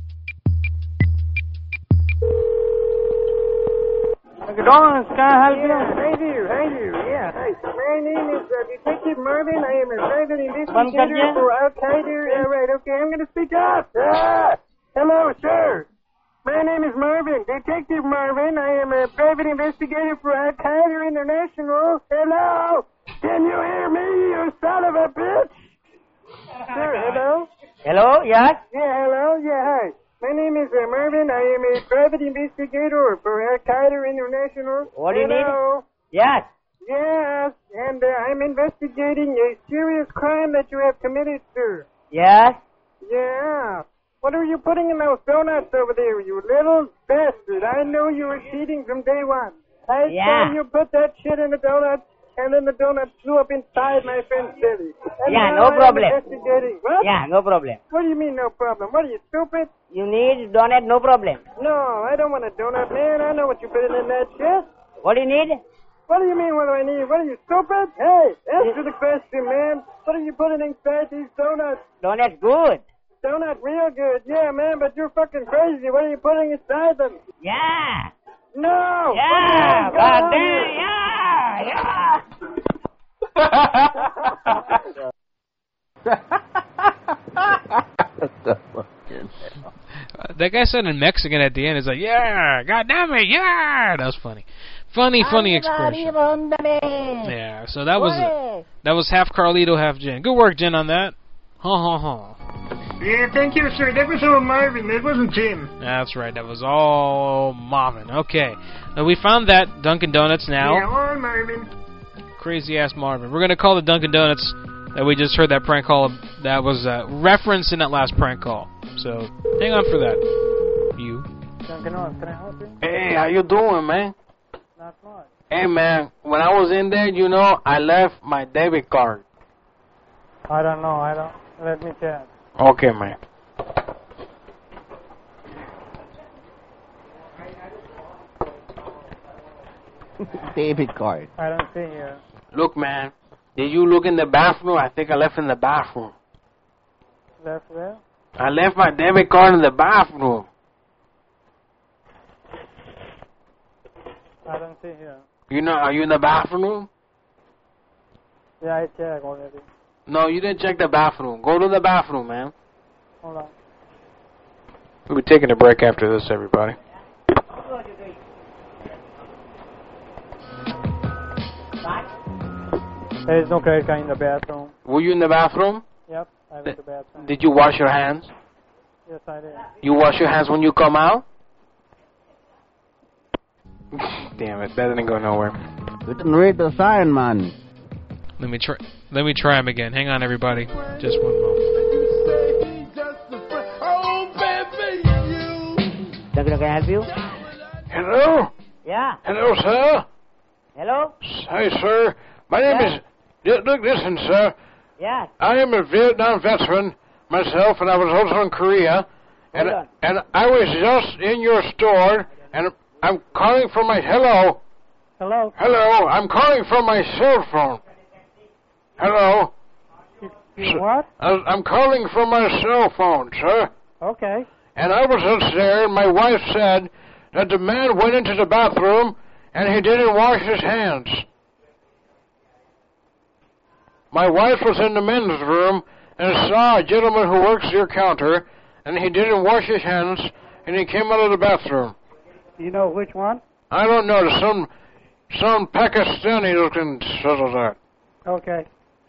McDonald's, can I help you? Hi there. Yeah, hi. My name is Detective Marvin. I am a private investigator for Al-Qaeda. Right, okay, I'm going to speak up. Hello, sir. My name is Marvin, Detective Marvin. I am a private investigator for Al-Qaeda International. Hello. Can you hear me, you son of a bitch? Sir, hello? Hello, yes? Yeah, hello. Yeah, hi. My name is Marvin. I am a private investigator for Al-Qaeda International. What do you Hello. need? Yes. Yes, and I'm investigating a serious crime that you have committed, sir. Yes. Yeah. What are you putting in those donuts over there, you little bastard? I know you were cheating from day one. I saw you put that shit in the donuts, and then the donut flew up inside my friend's belly. And Yeah, now no problem. I'm investigating. What? Yeah, no problem. What do you mean, no problem? What are you, stupid? You need donut, no problem. No, I don't want a donut, man. I know what you're putting in that shit. What do you need? What do you mean, what do I need? What are you, stupid? Hey, answer the question, man. What are you putting inside these donuts? Donut good. Donut real good, yeah, man, but you're fucking crazy. What are you putting inside them? Yeah. No! Yeah, God That guy sounded Mexican at the end. He's like, yeah, God damn it, yeah. That was funny. Funny expression. Yeah, so that was half Carlito, half Jen. Good work, Jen, on that. Yeah, thank you, sir. That was all Marvin. That wasn't Jim. That's right. That was all Marvin. Okay. Now we found that Dunkin' Donuts now. Yeah, all Marvin. Crazy ass Marvin. We're going to call the Dunkin' Donuts that we just heard that prank call that was referenced in that last prank call. So hang on for that. You. Dunkin' Donuts, can I help you? Hey, how you doing, man? Not much. Hey, man, when I was in there, you know, I left my debit card. I don't know. Let me check. Okay, man. Debit card. I don't see here. Look, man, did you look in the bathroom? I think I left in the bathroom. Left there? I left my debit card in the bathroom. I don't see here. You know, are you in the bathroom? Yeah, I checked already. No, you didn't check the bathroom. Go to the bathroom, man. Hold on. We'll be taking a break after this, everybody. There is no credit card in the bathroom. Were you in the bathroom? Yep, I went to the bathroom. Did you wash your hands? Yes, I did. You wash your hands when you come out? Damn it, that didn't go nowhere. You didn't read the sign, man. Let me try him again. Hang on, everybody. Just one moment. Dunkin', can I help you? Hello? Yeah. Hello, sir? Hello? Hi, sir. My name is... Look, listen, sir. Yeah. I am a Vietnam veteran myself, and I was also in Korea. And I was just in your store, and I'm calling from my... Hello? Hello? Hello, I'm calling from my cell phone. Hello? What? I'm calling from my cell phone, sir. Okay. And I was upstairs, and my wife said that the man went into the bathroom, and he didn't wash his hands. My wife was in the men's room and saw a gentleman who works your counter, and he didn't wash his hands, and he came out of the bathroom. You know which one? I don't know. There's some Pakistani-looking sort of that. Okay.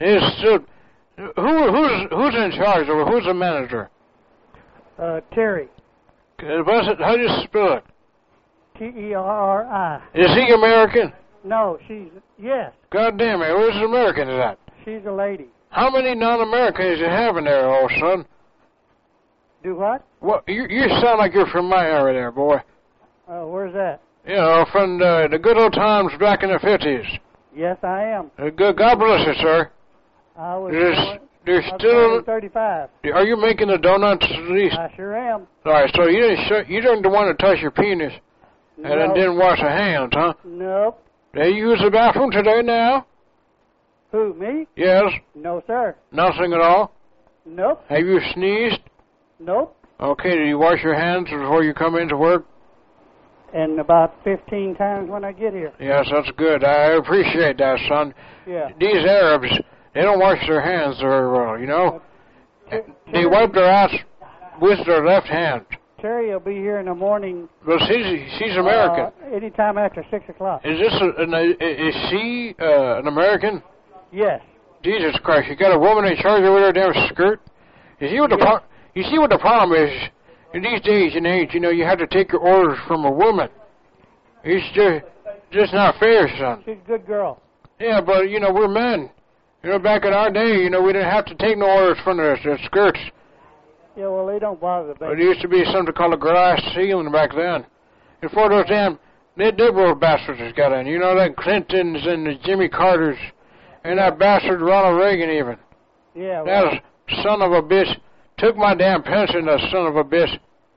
Who's in charge, or who's the manager? Terry. How do you spell it? Terri. Is he American? No, yes. God damn it, who's American is that? She's a lady. How many non-Americans do you have in there, old son? Do what? Well, you sound like you're from my area there, boy. Where's that? You know, from the good old times back in the 50s. Yes, I am. God bless you, sir. I was There's still 35. Are you making the donuts at least? I sure am. All right, so you didn't want to touch your penis and then didn't wash your hands, huh? Nope. Did you use the bathroom today now? Who, me? Yes. No, sir. Nothing at all? Nope. Have you sneezed? Nope. Okay, did you wash your hands before you come into work? And about 15 times when I get here. Yes, that's good. I appreciate that, son. Yeah. These Arabs, they don't wash their hands very well, you know? They wipe their ass with their left hand. Terry will be here in the morning. Well, she's American. Anytime after 6 o'clock. Is she an American? Yes. Jesus Christ, you got a woman in charge of her damn skirt? You see what the problem is? In these days and age, you know, you have to take your orders from a woman. It's just not fair, son. She's a good girl. Yeah, but, you know, we're men. You know, back in our day, you know, we didn't have to take no orders from the skirts. Yeah, well, they don't bother the baby. There used to be something called a glass ceiling back then. Before them Them liberal bastards has got in. You know, that Clintons and the Jimmy Carters and that bastard Ronald Reagan even. Yeah, That son of a bitch took my damn pension, that son of a bitch.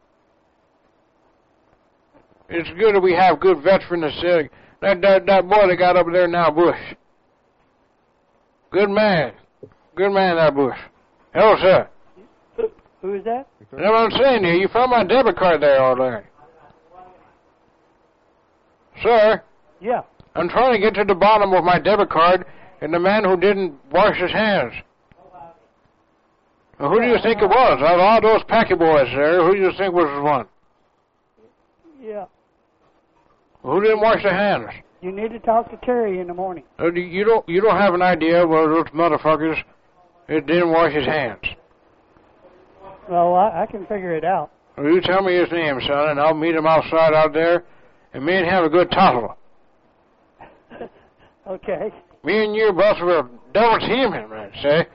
It's good that we have good veterans. That boy that got up there now, Bush. Good man. Good man, that Bush. Hello, sir. Who is that? That's what I'm saying to you. You found my debit card there all day. Sir? Yeah. I'm trying to get to the bottom of my debit card and the man who didn't wash his hands. Now, who do you think it was? Out of all those packy boys there, who do you think was the one? Yeah. Who didn't wash their hands? You need to talk to Terry in the morning. You don't have an idea whether those motherfuckers didn't wash his hands. Well, I can figure it out. Well, you tell me his name, son, and I'll meet him outside out there, and me and him have a good tussle. Okay. Me and you both were double teaming, man. Say.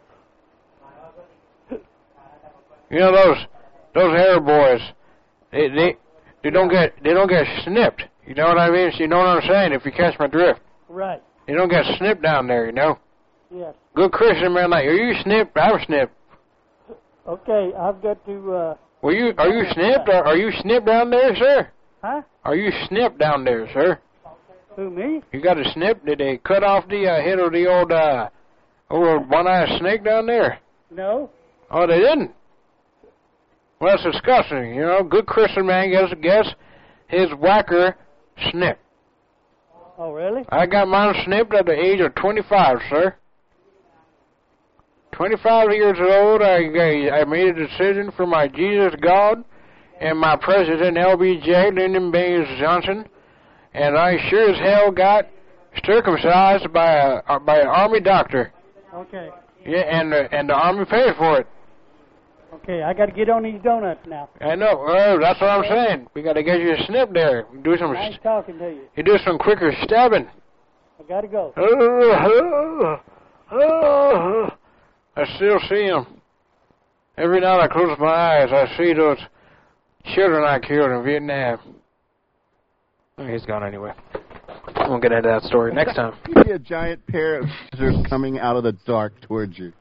You know those Arab boys, they don't get snipped. You know what I mean? So you know what I'm saying? If you catch my drift. Right. They don't get snipped down there. You know. Yes. Good Christian man, like, are you snipped? I'm snipped. Okay, I've got to. Are you snipped? Are you snipped down there, sir? Huh? Are you snipped down there, sir? Who, me? You got a snip? Did they cut off the head of the old one-eyed snake down there? No. Oh, they didn't? Well, that's disgusting. You know, good Christian man gets his whacker snipped. Oh, really? I got mine snipped at the age of 25, sir. 25 years old, I made a decision for my Jesus God and my president, LBJ, Lyndon Baines Johnson, and I sure as hell got circumcised by an army doctor. Okay. Yeah, and the army paid for it. Okay, I got to get on these donuts now. I know. That's what I'm saying. We got to get you a snip there. Do some. Nice talking to you. You do some quicker stabbing. I got to go. I still see them. Every night I close my eyes, I see those children I killed in Vietnam. Oh, he's gone anyway. I won't get into that story next time. You see a giant pair of scissors coming out of the dark towards you.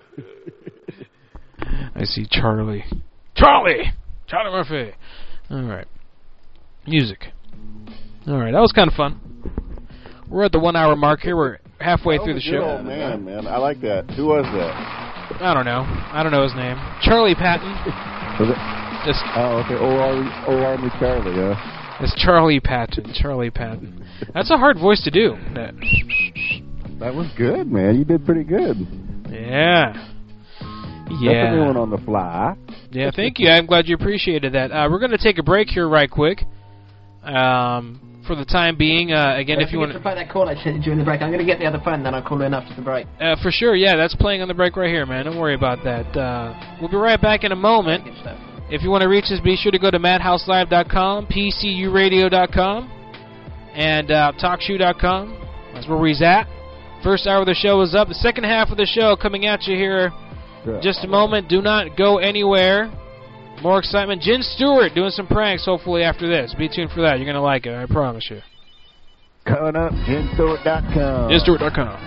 I see Charlie. Charlie Murphy! Alright. Music. Alright, that was kind of fun. We're at the 1 hour mark here. We're halfway through the show. Oh, man. I like that. Who was that? I don't know his name. Charlie Patton. Was it? Okay. O-R-M Charlie, yeah. It's Charlie Patton. That's a hard voice to do. That was good, man. You did pretty good. Yeah. That's a new one on the fly. Yeah, thank you. I'm glad you appreciated that. We're going to take a break here right quick. For the time being, again, if you want to play that call I sent you during the break, I'm going to get the other phone, then I'll call in after the break. For sure, yeah, that's playing on the break right here, man. Don't worry about that. We'll be right back in a moment. If you want to reach us, be sure to go to madhouselive.com, pcuradio.com, and talkshoe.com. That's where he's at. First hour of the show is up. The second half of the show coming at you here. Just a moment. Do not go anywhere. More excitement. Jen Stewart doing some pranks, hopefully, after this. Be tuned for that. You're going to like it, I promise you. Coming up, JenStewart.com. JenStewart.com.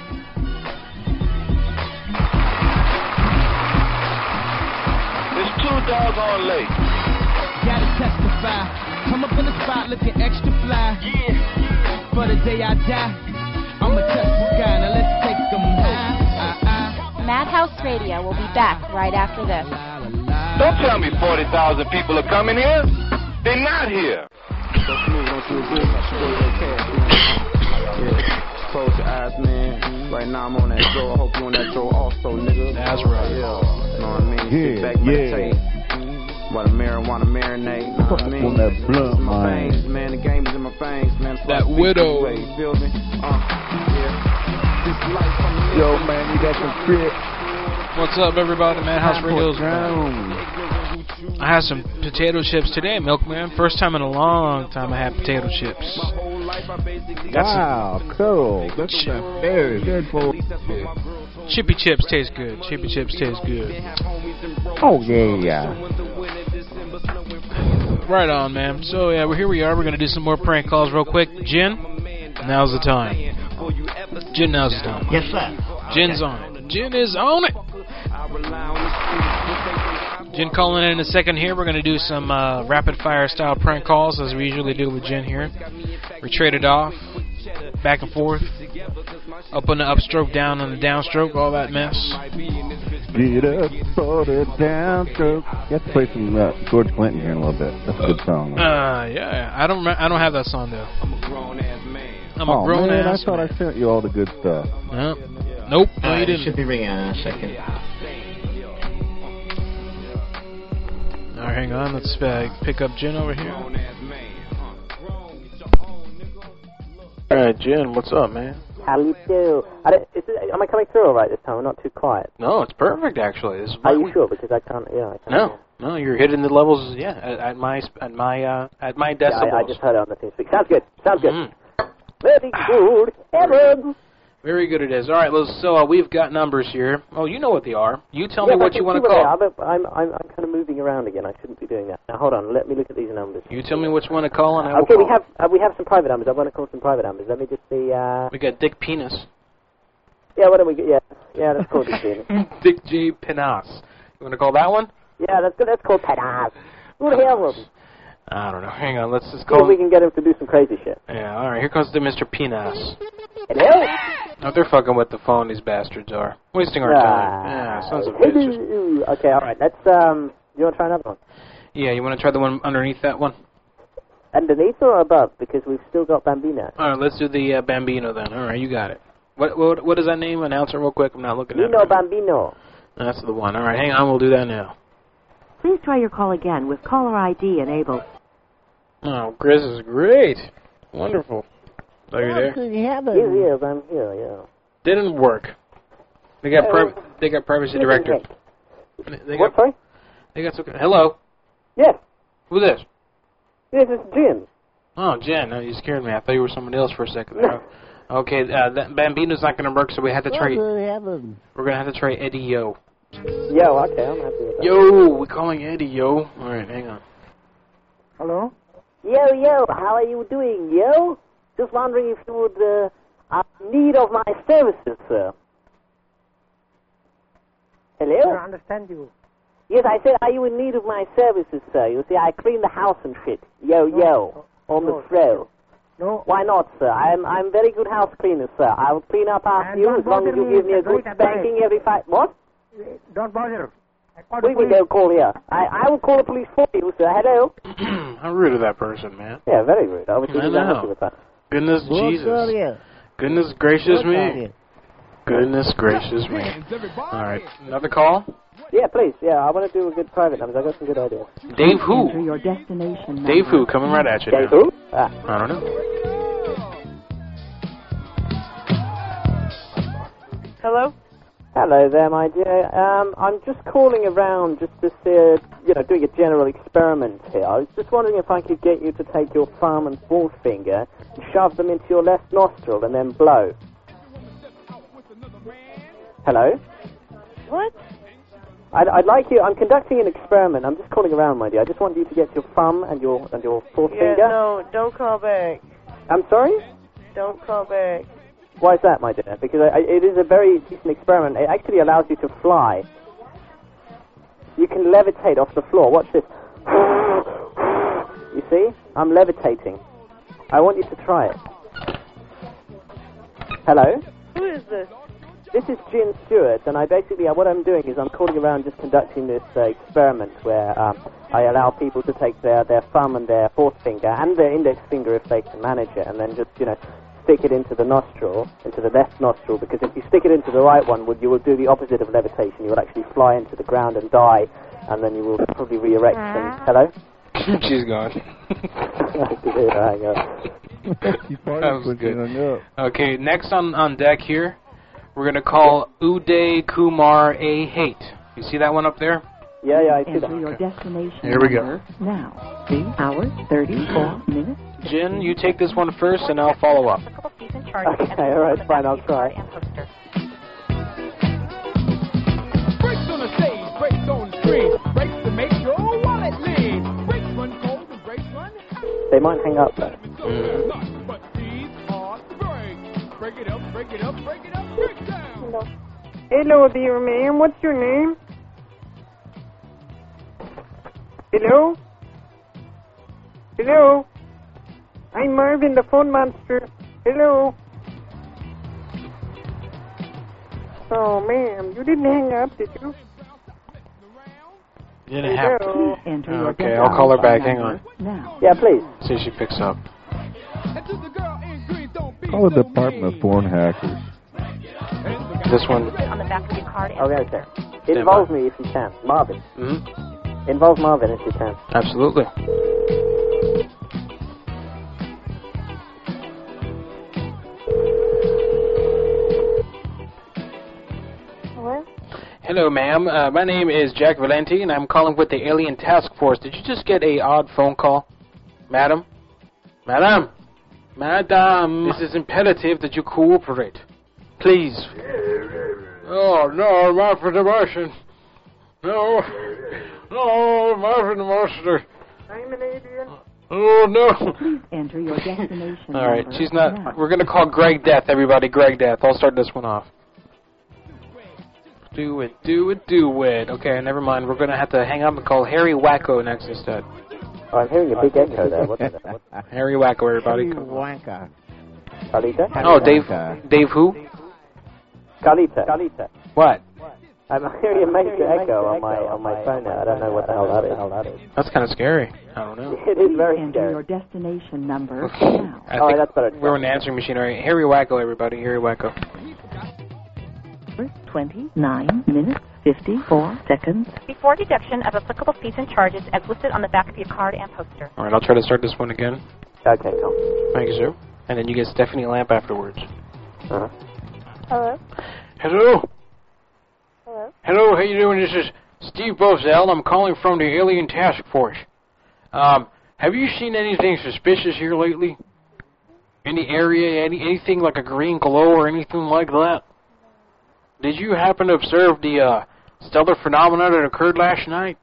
It's too doggone late. Gotta testify. Come up in the spot looking extra fly. Yeah. For the day I die, I'ma touch the sky. Now let's take them high. Madhouse Radio will be back right after this. Don't tell me 40,000 people are coming here. They're not here. Close your eyes, man. Right now I'm on that draw. I hope you on that draw also, nigga. That's right. Yeah. Know what I mean? Sit back, meditate. While the marijuana marinate. Know what I mean? On that blunt, man. The game is in my veins, man. That widow. You feel me? Yo, man, you got some shit. What's up, everybody? Madhouse Radio's I had some potato chips today, Milkman. First time in a long time I had potato chips. Wow, cool. That's very good for Chippy chips taste good. Chippy chips taste good. Oh, yeah. Right on, man. So, yeah, here we are. We're going to do some more prank calls real quick. Jen, now's the time. Jen, now's the time. Yes, sir. Jen's on it. Jen is on it. Jen calling in a second here. We're going to do some rapid-fire style prank calls, as we usually do with Jen here. We traded off, back and forth, up on the upstroke, down on the downstroke, all that mess. Get up for the downstroke. You have to play some George Clinton here in a little bit. That's a good song. Yeah. I don't have that song, though. I'm a grown man, ass. I thought I sent you all the good stuff. Nope. No, you It didn't. should be ringing in a second. All right, hang on. Let's pick up Jen over here. All right, Jen, what's up, man? How do you do? Am I coming through all right this time? I'm not too quiet. No, it's perfect actually. This is Are you sure? Because I can't. Yeah, I can't. No, you're hitting the levels. Yeah, at my decibels. Yeah, I just heard it on the team speak. Sounds good. Sounds good. Very good, Aaron. Very good it is. All right, so we've got numbers here. Oh, you know what they are. You tell me what you want to call. I'm kind of moving around again. I shouldn't be doing that. Now hold on. Let me look at these numbers. You tell me what you want to call, and I will okay, call. we have some private numbers. I want to call some private numbers. Let me just see. We got Dick Penis. Yeah, what do we get? Yeah, that's called Dick Penis. Dick J. Penas. You want to call that one? Yeah, that's good. That's called Penas. Who the hell was he? I don't know. Hang on. Let's just See call. if we can get him to do some crazy shit. Yeah. All right. Here comes the Mr. Penis. Hello. Oh, they're fucking with the phone. These bastards are wasting our time. Yeah, sons of bitches. Okay, all right. Let's. You want to try another one? Yeah. You want to try the one underneath that one? Underneath or above? Because we've still got Bambino. All right. Let's do the Bambino then. All right. You got it. What is that name? Announce it real quick. I'm not looking at it. Nino Bambino. That's the one. All right. Hang on. We'll do that now. Please try your call again with caller ID enabled. Oh, Grizz is great. Wonderful. Are you there? Yes, I'm here, yeah. Didn't work. They got privacy directed. What, sorry? They got hello? Yes. Who's this? This is Jen. Oh, Jen. No, you scared me. I thought you were somebody else for a second there. Okay, that Bambino's not going to work, so we have to try... We're going to have to try Eddie Yo. Yo, okay, I'm happy with that. Yo, we're calling Eddie Yo. All right, hang on. Hello? Yo, how are you doing, yo? Just wondering if you would need of my services, sir. Hello? I don't understand you. Yes, I said, are you in need of my services, sir? You see, I clean the house and shit. Yo, on the throw. No. Why not, sir? I'm very good house cleaner, sir. I will clean up after you as long as you give me a good spanking every 5... What? Don't bother. What do you mean they'll call here? I will call the police for you, sir. Hello? How rude of that person, man. Yeah, very rude. I was really not happy with that. Goodness Jesus. Goodness gracious me. Goodness gracious me. All right, another call? Yeah, please. Yeah, I want to do a good private numbers. I got some good ideas. Dave who? Enter your destination Dave who? Coming right at you Dave now. who? I don't know. Hello? Hello there, my dear. I'm just calling around just to see, doing a general experiment here. I was just wondering if I could get you to take your thumb and forefinger and shove them into your left nostril and then blow. Hello? What? I'd like you. I'm conducting an experiment. I'm just calling around, my dear. I just want you to get your thumb and your forefinger. Yeah, no, don't call back. I'm sorry? Don't call back. Why is that, my dear? Because it is a very decent experiment. It actually allows you to fly. You can levitate off the floor. Watch this. You see? I'm levitating. I want you to try it. Hello? Who is this? This is Jim Stewart, and what I'm doing is I'm calling around just conducting this experiment where I allow people to take their thumb and their forefinger and their index finger if they can manage it, and then just, stick it into the nostril, into the left nostril, because if you stick it into the right one, you will do the opposite of levitation. You will actually fly into the ground and die, and then you will probably re-erect them. Hello? She's gone. That was good. Okay, next on deck here, we're going to call Uday Kumar A. Hate. You see that one up there? Yeah, I see that. Enter your destination Here we go. now. 3 hours, 34 minutes. Jen, you take this one first, and I'll follow up. Okay, all right, fine, I'll try. Brakes on the stage, brakes on the screen, brakes to make your wallet lean. Brakes run cold and They might hang up though. Hello, dear ma'am. What's your name? Hello? Hello? I'm Marvin, the phone monster. Hello? Oh, ma'am, you didn't hang up, did you? You didn't have to. Enter Okay, I'll call her back. Hang on. Now. Yeah, please. See if she picks up. Call the Department of Foreign Hackers. This one. On the back of your card. Okay, sir. Involve me if you can. Marvin. Mm-hmm. Involve Marvin if you can. Absolutely. Hello? Hello, ma'am. My name is Jack Valenti, and I'm calling with the Alien Task Force. Did you just get a odd phone call? Madam? Madam? Madam, this is imperative that you cooperate. Please. Oh, no, Marvin the Martian. No. No, Marvin the Monster. I'm an alien. Oh, no. Please enter your destination. All right, number she's not. now. We're gonna call Greg Death, everybody. Greg Death. I'll start this one off. Do it, do it, do it. Okay, never mind. We're gonna have to hang up and call Harry Wacko next instead. Oh, I'm hearing a big echo there. What's that? Harry Wacko, everybody. Wanka. Carlita? Oh, Dave. Dave who? Carlita. What? I'm hearing a major echo on my phone now. I don't know what the hell that is. That's kind of scary. I don't know. It is very Enter scary. your destination number now. I think that's better. we're in the answering machine. All right, Harry Wacko, everybody. Harry Wacko. 29 minutes, 54 seconds. Before deduction of applicable fees and charges as listed on the back of your card and poster. All right, I'll try to start this one again. Okay, cool. Thank you, sir. And then you get Stephanie Lamp afterwards. Uh-huh. Hello? Hello? Hello? Hello, how you doing? This is Steve Bozell. I'm calling from the Alien Task Force. Have you seen anything suspicious here lately? In the area? Anything like a green glow or anything like that? Did you happen to observe the stellar phenomena that occurred last night?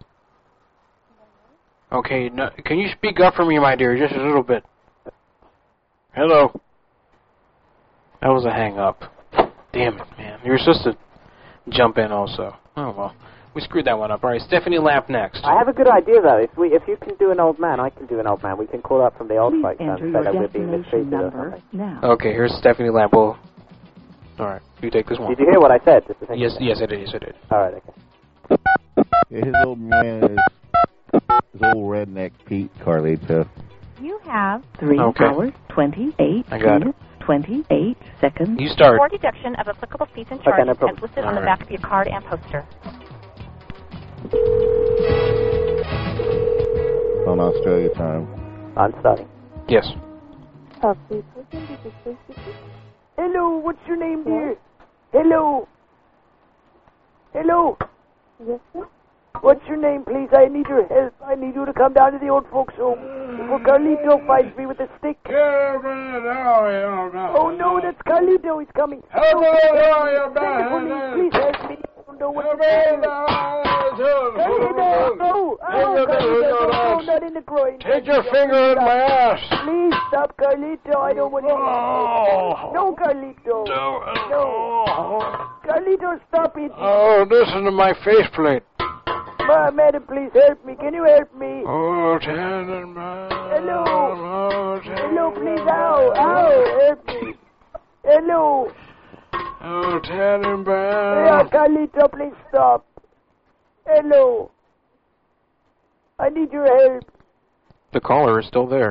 Okay, no, can you speak up for me, my dear, just a little bit? Hello? That was a hang-up. Damn it, man. You were supposed to jump in also. Oh, well. We screwed that one up. All right, Stephanie Lamp next. I have a good idea, though. If you can do an old man, I can do an old man. We can call up from the old folks and say that we're being mistreated or something. Now. Okay, here's Stephanie Lamp. Well, all right, you take this one. Did you hear what I said? Just a second. Yes, I did. Yes, I did. All right, okay. Yeah, his old man is his old redneck Pete, Carlita. You have 3 Okay. hours, 28 I got it. minutes, 28 seconds. You start. before deduction of applicable fees and Okay, charges no problem. as listed on All the right. back of your card and poster. On Australia time. I'm starting. Yes. Hello, what's your name, dear? Hello. Hello. Yes, sir. What's your name, please? I need your help. I need you to come down to the old folks' home before Carlito fights me with a stick. Oh, no, that's Carlito. He's coming. Please help me. I don't know what to do. Carlito, no. Oh, Carlito, no, not in the groin. Take your finger in my ass. Please stop, Carlito. I don't want to. No, Carlito. No. Carlito, stop it. Oh, listen to my faceplate. Madam, please help me. Can you help me? Oh, Tannenbaum. Hello. Oh, Hello, please. Ow. Help me. Hello. Oh, Tannenbaum. Yeah, Carlito, please stop. Hello. I need your help. The caller is still there.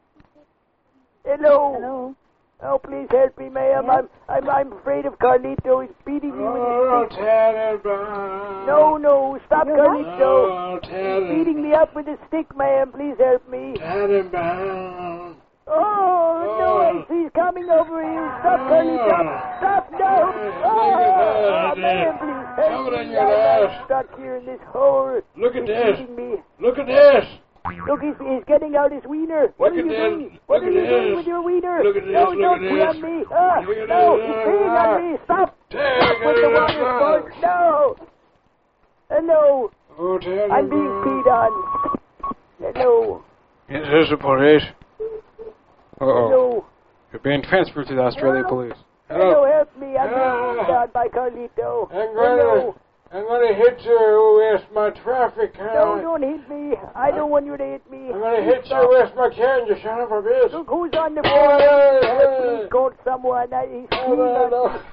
Hello. Oh, please help me, ma'am. I'm afraid of Carlito. He's beating me with his stick. Tannenbaum. No, stop, Carlito. Oh, He's beating me up with a stick, ma'am. Please help me. Tannenbaum. Oh, no, he's coming over here. Stop, Carlito. Stop, no. Oh, man, please help me. I'm stuck here in this hole. Look at He's this. beating me. Look at this. Look, he's getting out his wiener. What are you doing? What are you doing with your wiener? No, don't pee on me. No, he's peeing on me. Stop. Stop with the water sport. No. Hello. Oh, I'm being peed on. Hello. Is this the police? Uh-oh. Hello. You're being transferred to the Australia police. Hello, help me. I'm being hit down by Carlito. I'm gonna hit you with my traffic No, count. don't hit me. I don't want you to hit me. I'm gonna hit you with my can, you son of a bitch. Look who's on the phone. Please call someone. He's peeing on me.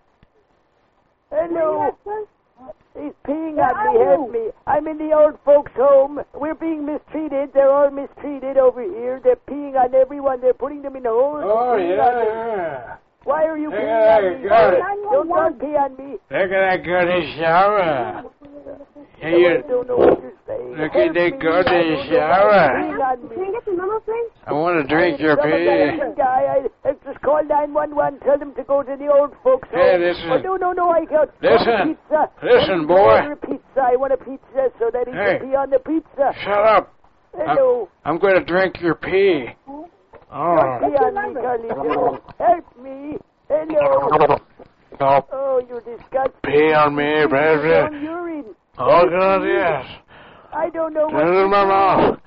Hello. He's peeing on me. Help me. I'm in the old folks' home. We're being mistreated. They're all mistreated over here. They're peeing on everyone. They're putting them in holes. Oh, yeah. Why are you Look peeing at on me? that, Don't pee on me. Look at that good shower. I don't know what you're saying. Look at that good shower. Can you get the number, please? I want to drink your pee. Guy, I just call 911. Tell them to go to the old folks' home. Hey, listen. Oh, no, I got Listen. pizza. Listen, boy. Order a pizza. I want a pizza so that he Hey. can pee on the pizza. Shut up. Hello. I'm going to drink your pee. Don't Oh. pee on me, Carlito. Help me. Hello. Stop. Oh, you're disgusting. Pee on me, President. Don't urine. Oh, God, yes. I don't know what This is to my do. mouth.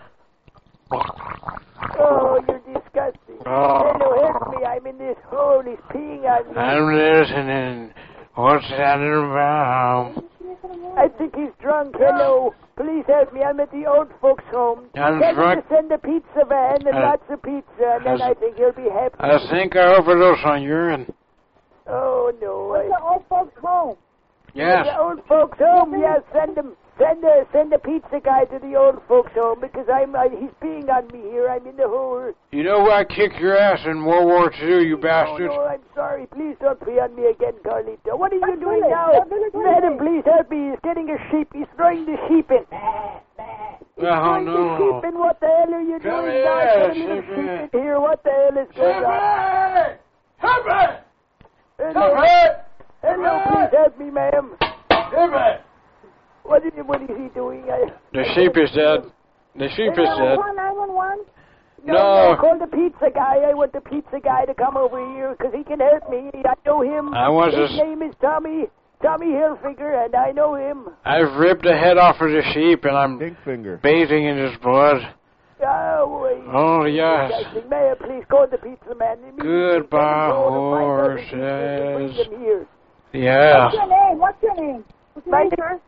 Oh, you're disgusting. Oh. Hello, help me. I'm in this hole. He's peeing on me. I'm listening. What's that about? I think he's drunk. Hello. Please help me. I'm at the old folks' home. I'm Tell drunk. him to send a pizza van and lots of pizza, and then I think he'll be happy. I think I overdosed on urine. Oh, no. What's the old folks' home? Yes. The old folks' home. Yes, send him. Send a pizza guy to the old folks' home because he's peeing on me here. I'm in the hole. You know I kicked your ass in World War II, you bastard. Oh, no, I'm sorry. Please don't pee on me again, Carlito. What are you doing now? Madam, please help me. He's getting a sheep. He's throwing the sheep in. Oh, no. The sheep in. What the hell are you Come doing here, now? Get a little sheep sheep in here. What the hell is going on? Help me! Hello. Help me! Hello, please help me, ma'am. Help me! What is he doing? The sheep is dead. The sheep is dead. 911? No. Call the pizza guy. I want the pizza guy to come over here because he can help me. I know him. I want His to... name is Tommy Hilfiger, and I know him. I've ripped the head off of the sheep, and I'm Big finger. bathing in his blood. Oh, yes. Mayor, please call the pizza man. Goodbye, horses. Bring them here. Yeah. What's your name? What's your name? What's your name, sir?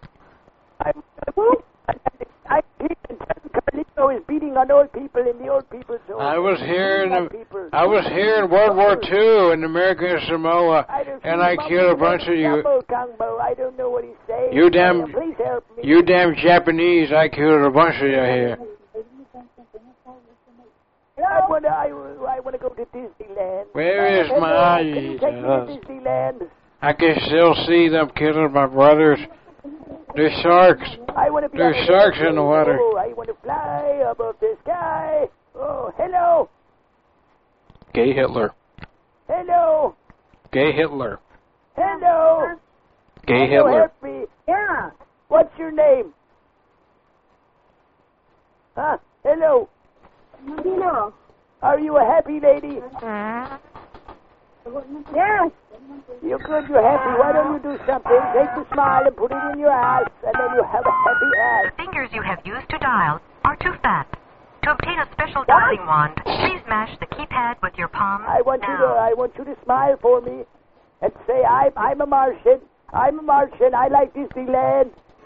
Carlito is beating on old people in the old people's home. I was here in World War II in American Samoa, and I killed a bunch of you. I don't know what he's saying. Please help me. You damn Japanese! I killed a bunch of you here. I want to go to Disneyland. Where is my Can you take me to Jesus? Disneyland? I can still see them killing my brothers. There's sharks. There's sharks in the water. Oh, I want to fly above the sky. Oh, hello. Gay Hitler. Hello. Gay Hitler. Hello. Gay Hello, Hitler. help me. Yeah. What's your name? Huh? Hello. Hello. Are you a happy lady? Yes. You're good, you're happy. Why don't you do something? Take the smile and put it in your ass, and then you have a happy ass. The fingers you have used to dial are too fat. To obtain a special dialing wand, please mash the keypad with your palm. I want you to smile for me and say, I'm a Martian. I'm a Martian. I like Disneyland.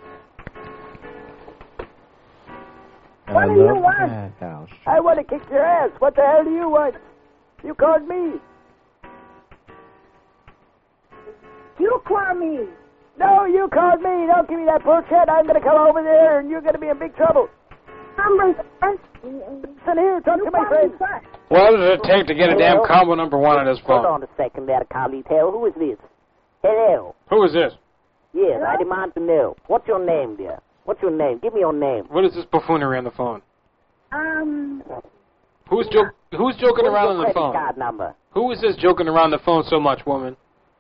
What do you want? I want to kick your ass. What the hell do you want? You called me. You call me. No, you called me. Don't give me that bullshit. I'm going to come over there, and you're going to be in big trouble. Listen here. Talk to my friend. What does it take to get a damn combo number one on this Hold phone? on a second there, Carlito. Who is this? Hello. Who is this? Yes, I demand to know. What's your name, dear? What's your name? Give me your name. What is this buffoonery on the phone? Who's joking around on the Credit phone? card number. Who is this joking around the phone so much, woman?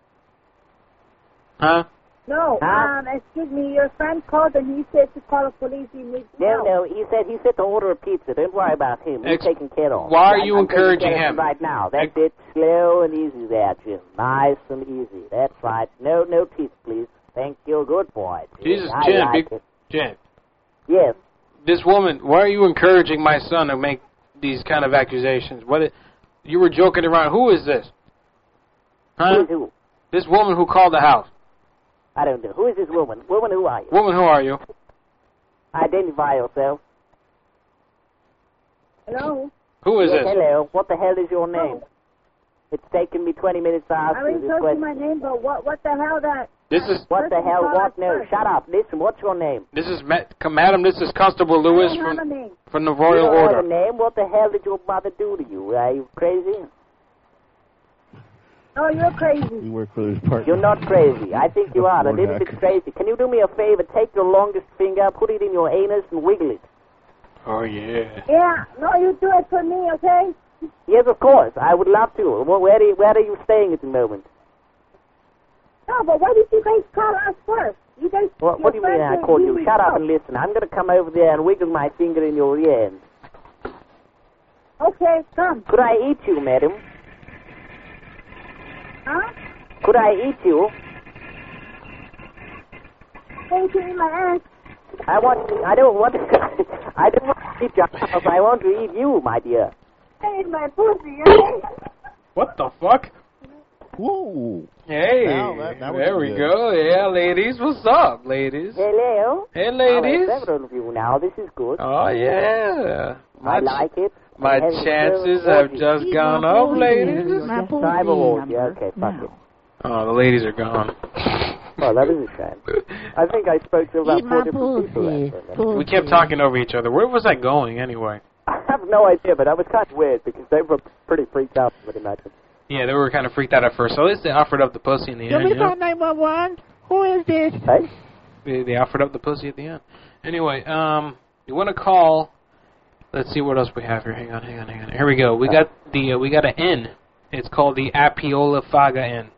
Huh? No, excuse me, your friend called and he said to call the police. He needs help. No, he said to order a pizza. Don't worry about him. He's taken care of. Why are you I'm taking encouraging care of him? right now? That's it. Slow and easy there, Jim. Nice and easy. That's right. No teeth, please. Thank you. Good boy. Jesus, I Jim, like it. Jim. Yes. this woman, why are you encouraging my son to make these kind of accusations? You were joking around. Who is this? Huh? Who? This woman who called the house. I don't know. Who is this woman? Woman, who are you? Woman, who are you? Identify yourself. Hello? Who is Yes, this? hello. What the hell is your name? It's taken me 20 minutes to ask I you already this told you question. my name, but what the hell that... This is... What the hell? What? No, first. shut up. Listen, what's your name? This is... Madam, this is Constable Lewis I don't have a name. from the You Royal don't Order. have a name? What the hell did your mother do to you? Are you crazy? Oh, you're crazy. You work for this partner. You're not crazy. I think you are. A Lord little bit heck. crazy. Can you do me a favor? Take your longest finger, put it in your anus, and wiggle it. Oh, yeah. Yeah, no, you do it for me, okay? Yes, of course. I would love to. Well, where are you staying at the moment? No, but why did you guys call us first? You guys... What do you mean I called you? Shut up and listen. I'm going to come over there and wiggle my finger in your ear. Okay, come. Could I eat you, madam? Huh? Could I eat you? Hey, give me my ass. I don't want to eat your house. I want to eat you, my dear. Hey, my pussy, okay? What the fuck? Whoa. Hey, Now that was there we good. go. Yeah, ladies. What's up, ladies? Hello. Hey, ladies. Oh, several of you now. This is good. Oh, yeah. I like it. My And chances so have just gone up, ladies. I've awarded you. Okay, fuck it. Oh, the ladies are gone. Oh, that is a shame. I think I spoke to about 4 different people. We kept talking over each other. Where was that going, anyway? I have no idea, but that was kind of weird because they were pretty freaked out, I would imagine. Yeah, they were kind of freaked out at first. So at least they offered up the pussy in the end. You know? 911. Who is this? Hey? They offered up the pussy at the end. Anyway, you want to call? Let's see what else we have here. Hang on. Here we go. We got an N. It's called the Apiola Faga N.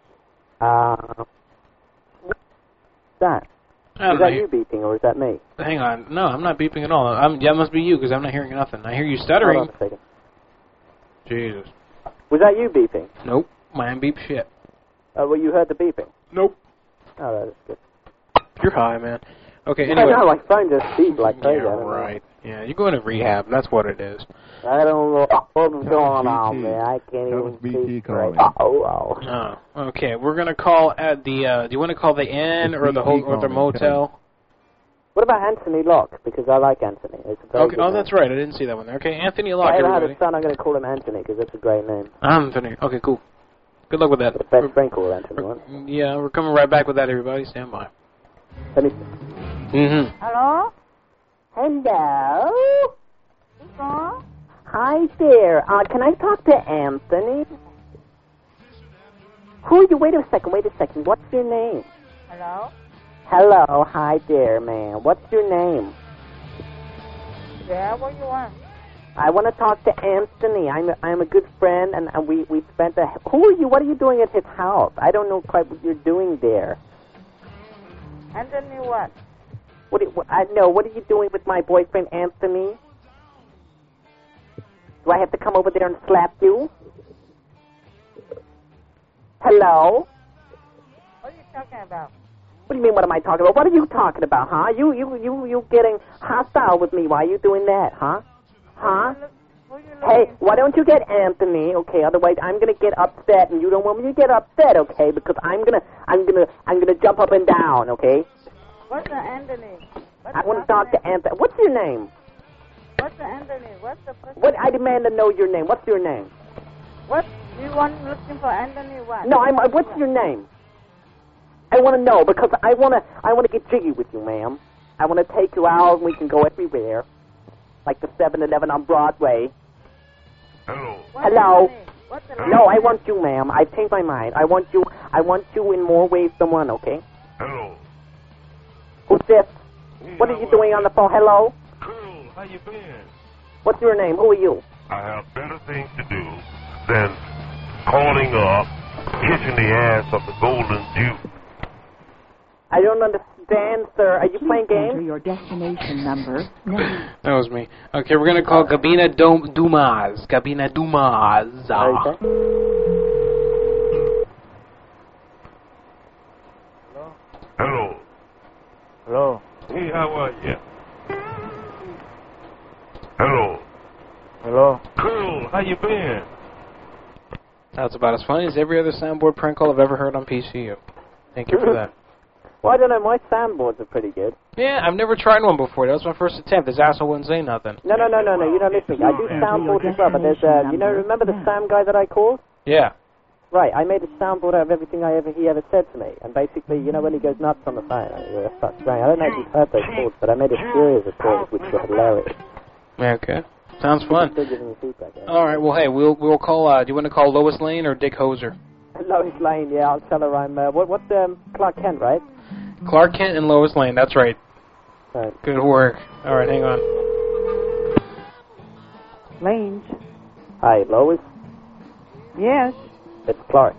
What's that? I don't Is that know. you beeping or is that me? Hang on. No, I'm not beeping at all. That must be you because I'm not hearing nothing. I hear you stuttering. Hold on a second. Jesus. Was that you beeping? Nope. Mine beep shit. Well, you heard the beeping? Nope. Oh, that is good. You're high, man. Okay, I anyway. know, my phone just beeped like crazy. Yeah, I don't know. right. Yeah, you're going to rehab. That's what it is. I don't know what's going on, man. I can't even see straight. Oh, okay. We're gonna call at the. Do you want to call the inn or the motel? What about Anthony Locke? Because I like Anthony. It's a very Okay. good Oh, name. that's right. I didn't see that one there. Okay, Anthony Locke. If I ever had Everybody. a son, I'm going to call him Anthony because that's a great name. Anthony. Okay, cool. Good luck with that. The best friend called Anthony, right? Yeah, we're coming right back with that. Everybody, stand by. Let me. Mm-hmm. Hello? Hello. Hello? Hi there. Can I talk to Anthony? Who are you? Wait a second. What's your name? Hello? Hello. Hi there, man. What's your name? Yeah, what you want? I want to talk to Anthony. I'm a good friend, and we spent a. Who are you? What are you doing at his house? I don't know quite what you're doing there. Anthony what? What are you doing with my boyfriend Anthony? Do I have to come over there and slap you? Hello? What are you talking about? What do you mean, what am I talking about? What are you talking about, huh? You getting hostile with me. Why are you doing that, huh? Huh? Hey, why don't you get Anthony, okay? Otherwise, I'm gonna get upset, and you don't want me to get upset, okay? Because I'm gonna jump up and down, okay? What's the Anthony? I want to talk to Anthony. What's your name? What's the Anthony? What's the person? What? I demand to know your name. What's your name? What? You want looking for Anthony what? No, what's your name? I want to know because I want to get jiggy with you, ma'am. I want to take you out and we can go everywhere, like the 7-Eleven on Broadway. Hello. No, I want you, ma'am. I changed my mind. I want you in more ways than one. Okay. Hello. Who's this? What are you doing on the phone? Hello. Cool. How you been? What's your name? Who are you? I have better things to do than calling up, kissing the ass of the Golden Duke. I don't understand, sir. Are you playing games? Your destination number now. That was me. Okay, we're gonna call Gabina Dumas. Gabina Dumas. Hello. Hello. Hey, how are you? Hello. Cool. How you been? That's about as funny as every other soundboard prank call I've ever heard on PCU. Thank you for that. Well, I don't know. My soundboards are pretty good. Yeah, I've never tried one before. That was my first attempt. This asshole wouldn't say nothing. No. You don't listen. I do soundboards as well, but there's, remember the Sam guy that I called? Yeah. Right, I made a soundboard out of everything he ever said to me. And basically, when he goes nuts on the phone, I start spraying. I don't know if you've heard those calls, but I made a series of calls which were hilarious. Okay. Sounds fun. Still giving me feedback, yeah. All right, well, hey, we'll call, do you want to call Lois Lane or Dick Hoser? Lois Lane, yeah, I'll tell her I'm, Clark Kent, right? Clark Kent and Lois Lane, that's right. Right. Good work. All right, hang on. Lane's. Hi, Lois? Yes. It's Clark.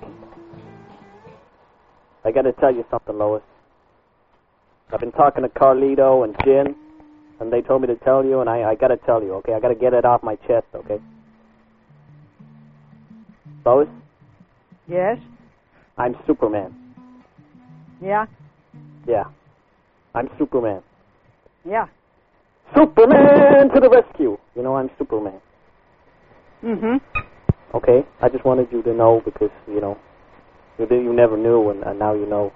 I gotta tell you something, Lois. I've been talking to Carlito and Jin, and they told me to tell you, and I gotta tell you, okay? I gotta get it off my chest, okay? Lois? Yes. I'm Superman. Yeah. Yeah. I'm Superman. Yeah. Superman to the rescue! I'm Superman. Mm-hmm. Okay? I just wanted you to know because, you never knew, and now you know.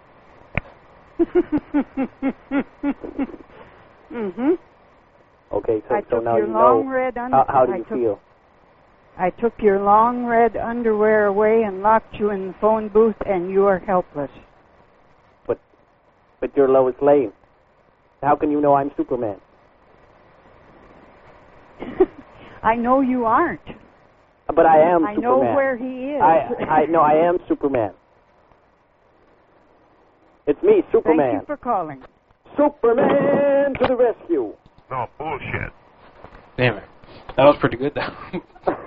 Mm-hmm. Okay, I so took now your you long know. red How do you feel? I took your long red underwear away and locked you in the phone booth, and you are helpless. But you're Lois Lane. How can you know I'm Superman? I know you aren't. But I am I Superman. know where he is. I am Superman. It's me, Superman. Thank you for calling. Superman to the rescue. No, bullshit. Damn it. That was pretty good, though.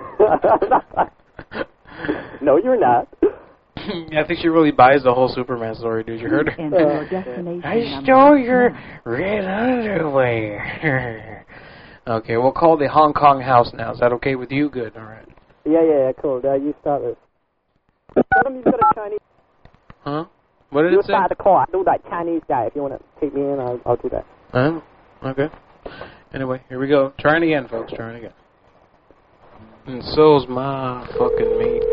No, you're not. I think she really buys the whole Superman story, dude. You heard her? I stole your red underwear. Okay, we'll call the Hong Kong house now. Is that okay with you? Good, all right. Yeah, cool. You start this. Tell them you've got a Chinese... Huh? What did it say? You start the call. I do that Chinese guy. If you want to take me in, I'll do that. Okay. Anyway, here we go. Trying again, folks. Trying again. And so's my fucking meat.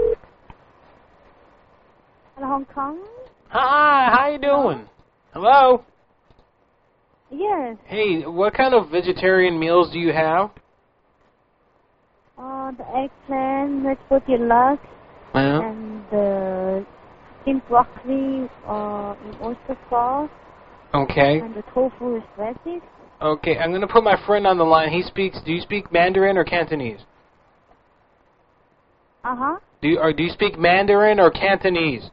Hello, Hong Kong? Hi, how you doing? Hello? Yes. Hey, what kind of vegetarian meals do you have? The eggplant, vegetable deluxe, and the steamed broccoli in oyster sauce. Okay. And the tofu is lettuce. Okay, I'm going to put my friend on the line. Do you speak Mandarin or Cantonese? Uh-huh. Do you speak Mandarin or Cantonese?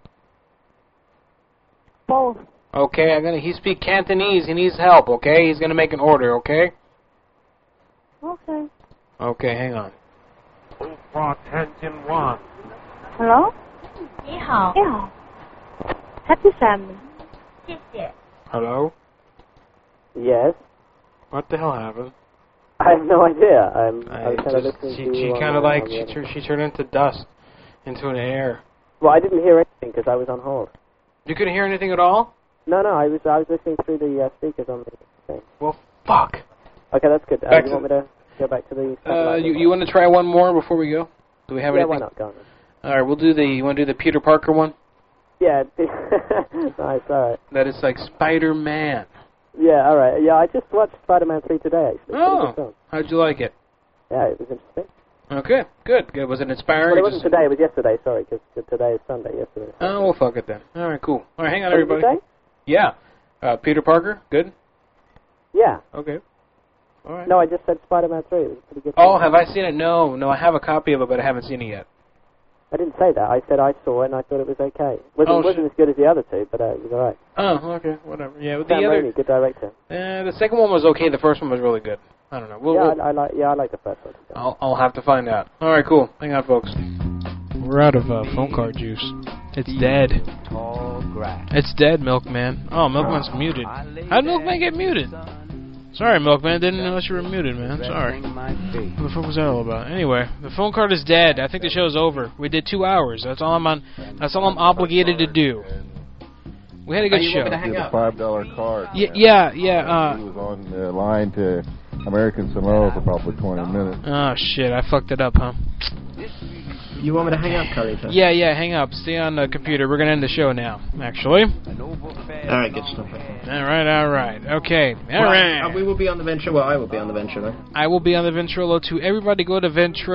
Both. Okay, he speaks Cantonese. He needs help, okay? He's going to make an order, okay? Okay. Okay, hang on. Attention 1. Hello? 你好. Happy family. 谢谢. Hello? Yes? What the hell happened? I have no idea. I was kind of listening to you. She kind of like, she turned into dust, into an air. Well, I didn't hear anything because I was on hold. You couldn't hear anything at all? No, I was listening through the speakers on the thing. Well, fuck. Okay, that's good. You want me to go back to the... you want to try one more before we go? Do we have anything? Yeah, why not? Go on. All right, you want to do the Peter Parker one? Yeah. Nice, all right. That is like Spider-Man. Yeah, all right. Yeah, I just watched Spider-Man 3 today, actually. Oh, how'd you like it? Yeah, it was interesting. Okay, good. Was it inspiring? Well, it wasn't today, it was yesterday, sorry, because today is Sunday, yesterday. Oh, well, fuck it then. All right, cool. All right, hang on, What everybody. did you say? Yeah. Peter Parker, good? Yeah. Okay. All right. No, I just said Spider-Man 3. It was pretty good. Oh, have I seen it? No, I have a copy of it, but I haven't seen it yet. I didn't say that. I said I saw it and I thought it was okay. It wasn't as good as the other two, but it was all right. Oh, okay, whatever. Yeah, Sam Raimi, good director. The second one was okay. The first one was really good. I don't know. I like the first one. I'll have to find out. All right, cool. Hang on, folks. We're out of phone card juice. It's dead. Tall grass. It's dead, Milkman. Oh, Milkman's muted. How'd Milkman get muted? Sorry, Milkman. Didn't know you were muted, man. Sorry. What the fuck was that all about? Anyway, the phone card is dead. I think the show's over. We did 2 hours. That's all I'm obligated to do. We had a good show. Get a $5 card. Yeah. He was on the line to American Samoa for probably 20 minutes. Oh, shit. I fucked it up, huh? You want me to hang up, Carlito? Yeah, hang up. Stay on the computer. We're going to end the show now, actually. All right, good stuff. All right. Okay. All right. We will be on the Ventrilo. Well, I will be on the Ventrilo. I will be on the Ventrilo, too. Everybody go to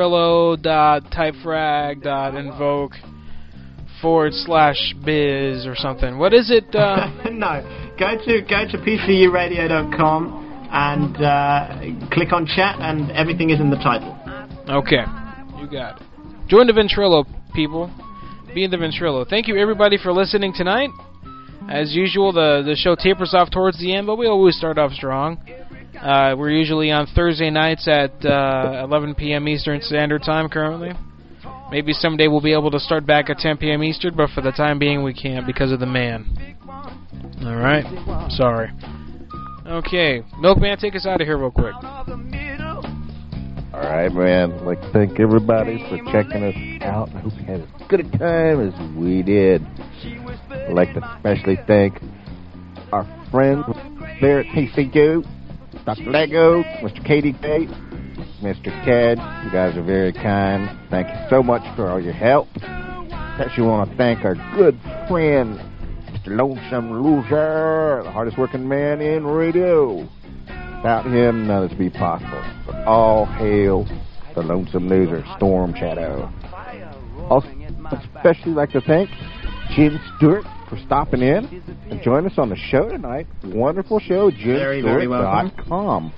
ventrilo.typefrag.invoke/biz or something. What is it? No. Go to PCUradio.com and click on chat, and everything is in the title. Okay. You got it. Join the Ventrilo, people. Be in the Ventrilo. Thank you, everybody, for listening tonight. As usual, the show tapers off towards the end, but we always start off strong. We're usually on Thursday nights at 11 p.m. Eastern Standard Time currently. Maybe someday we'll be able to start back at 10 p.m. Eastern, but for the time being we can't because of the man. All right? Sorry. Okay. Milkman, take us out of here real quick. All right, man. I'd like to thank everybody for checking us out. I hope you had as good a time as we did. I'd like to especially thank our friends there at TCU, Dr. Lego, Mr. KDK, Mr. Ted. You guys are very kind. Thank you so much for all your help. Especially want to thank our good friend, Mr. Lonesome Loser, the hardest working man in radio. Without him, none of this would be possible. But all hail the Lonesome Loser, Storm Shadow. Also, especially like to thank Jim Stewart for stopping in and joining us on the show tonight. Wonderful show, JimStewart.com.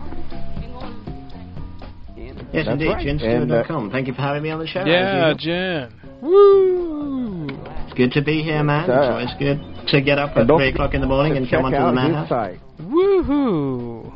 Yes, That's indeed, right. JimStewart.com. Thank you for having me on the show. Yeah, Jen. Woo! It's good to be here, man. It's always good to get up at 3 o'clock in the morning and come onto the Madhouse. Woohoo!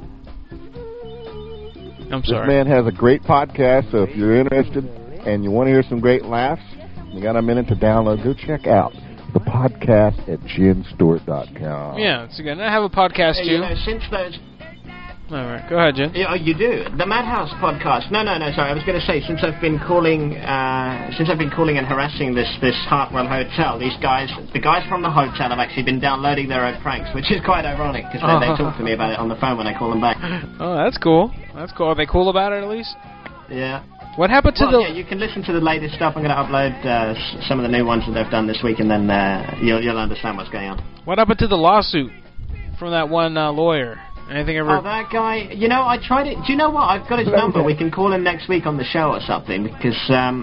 I'm sorry. This man has a great podcast, so if you're interested and you want to hear some great laughs, you got a minute to download, go check out the podcast at JimStewart.com. Yeah, it's good. I have a podcast, too. You know, since those... All right, go ahead, Jen. Yeah, you do. The Madhouse podcast. No, sorry. I was going to say, since I've been calling and harassing this Hartwell Hotel, the guys from the hotel have actually been downloading their own pranks, which is quite ironic because they talk to me about it on the phone when I call them back. Oh, that's cool. Are they cool about it at least? Yeah. What happened to Yeah, you can listen to the latest stuff. I'm going to upload some of the new ones that they've done this week, and then you'll understand what's going on. What happened to the lawsuit from that one lawyer? Anything ever? Oh, that guy. You know, I tried it. Do you know what? I've got his number. We can call him next week on the show or something because,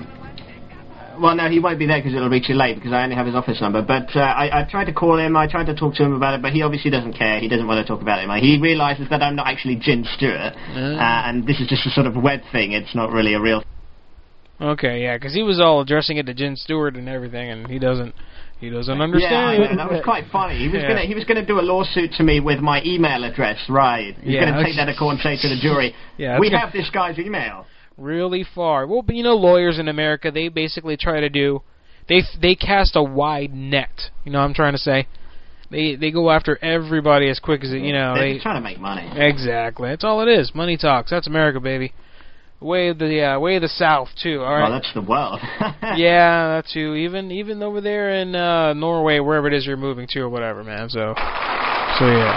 well, no, he won't be there because it'll be too late because I only have his office number. But I tried to call him. I tried to talk to him about it, but he obviously doesn't care. He doesn't want to talk about it. He realizes that I'm not actually Jim Stewart, and this is just a sort of web thing. It's not really a real. Okay, yeah, because he was all addressing it to Jim Stewart and everything, and he doesn't understand. Yeah, that was quite funny. He was gonna do a lawsuit to me with my email address, right? He's gonna take that to court and say to the jury, we have this guy's email. Really far. Well, but you know, lawyers in America, they basically try to do, they cast a wide net. You know what I'm trying to say? They go after everybody as quick as They're trying to make money. Exactly. That's all it is. Money talks. That's America, baby. Way of the South too. All right. Well, that's the world. Yeah, that too. Even over there in Norway, wherever it is you're moving to or whatever, man. So yeah.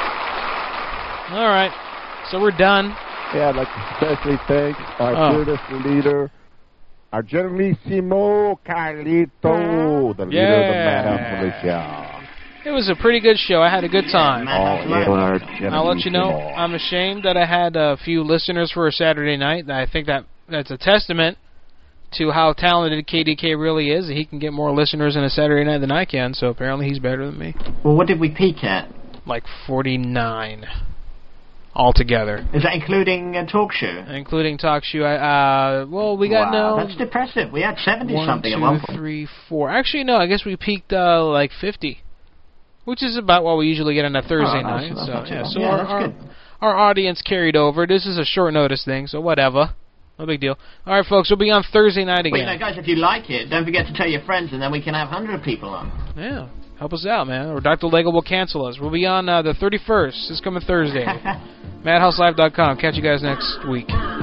All right. So we're done. Yeah, I'd like to especially thank our fearless leader, our Generalissimo Carlito, the leader of the Madhouse Militia. It was a pretty good show. I had a good time. I'll let you know, I'm ashamed that I had a few listeners for a Saturday night. I think that's a testament to how talented KDK really is. He can get more listeners in a Saturday night than I can, so apparently he's better than me. Well, what did we peak at? Like 49 altogether. Is that including talk show? Including talk show. We got that's depressive. We had 70-something at 1, 2, 3, 4. Actually, no, I guess we peaked like 50. Which is about what we usually get on a Thursday night. So our audience carried over. This is a short notice thing, so whatever. No big deal. All right, folks, we'll be on Thursday night again. Well, guys, if you like it, don't forget to tell your friends, and then we can have 100 people on. Yeah, help us out, man. Or Dr. Lego will cancel us. We'll be on the 31st, this coming Thursday. MadhouseLive.com. Catch you guys next week.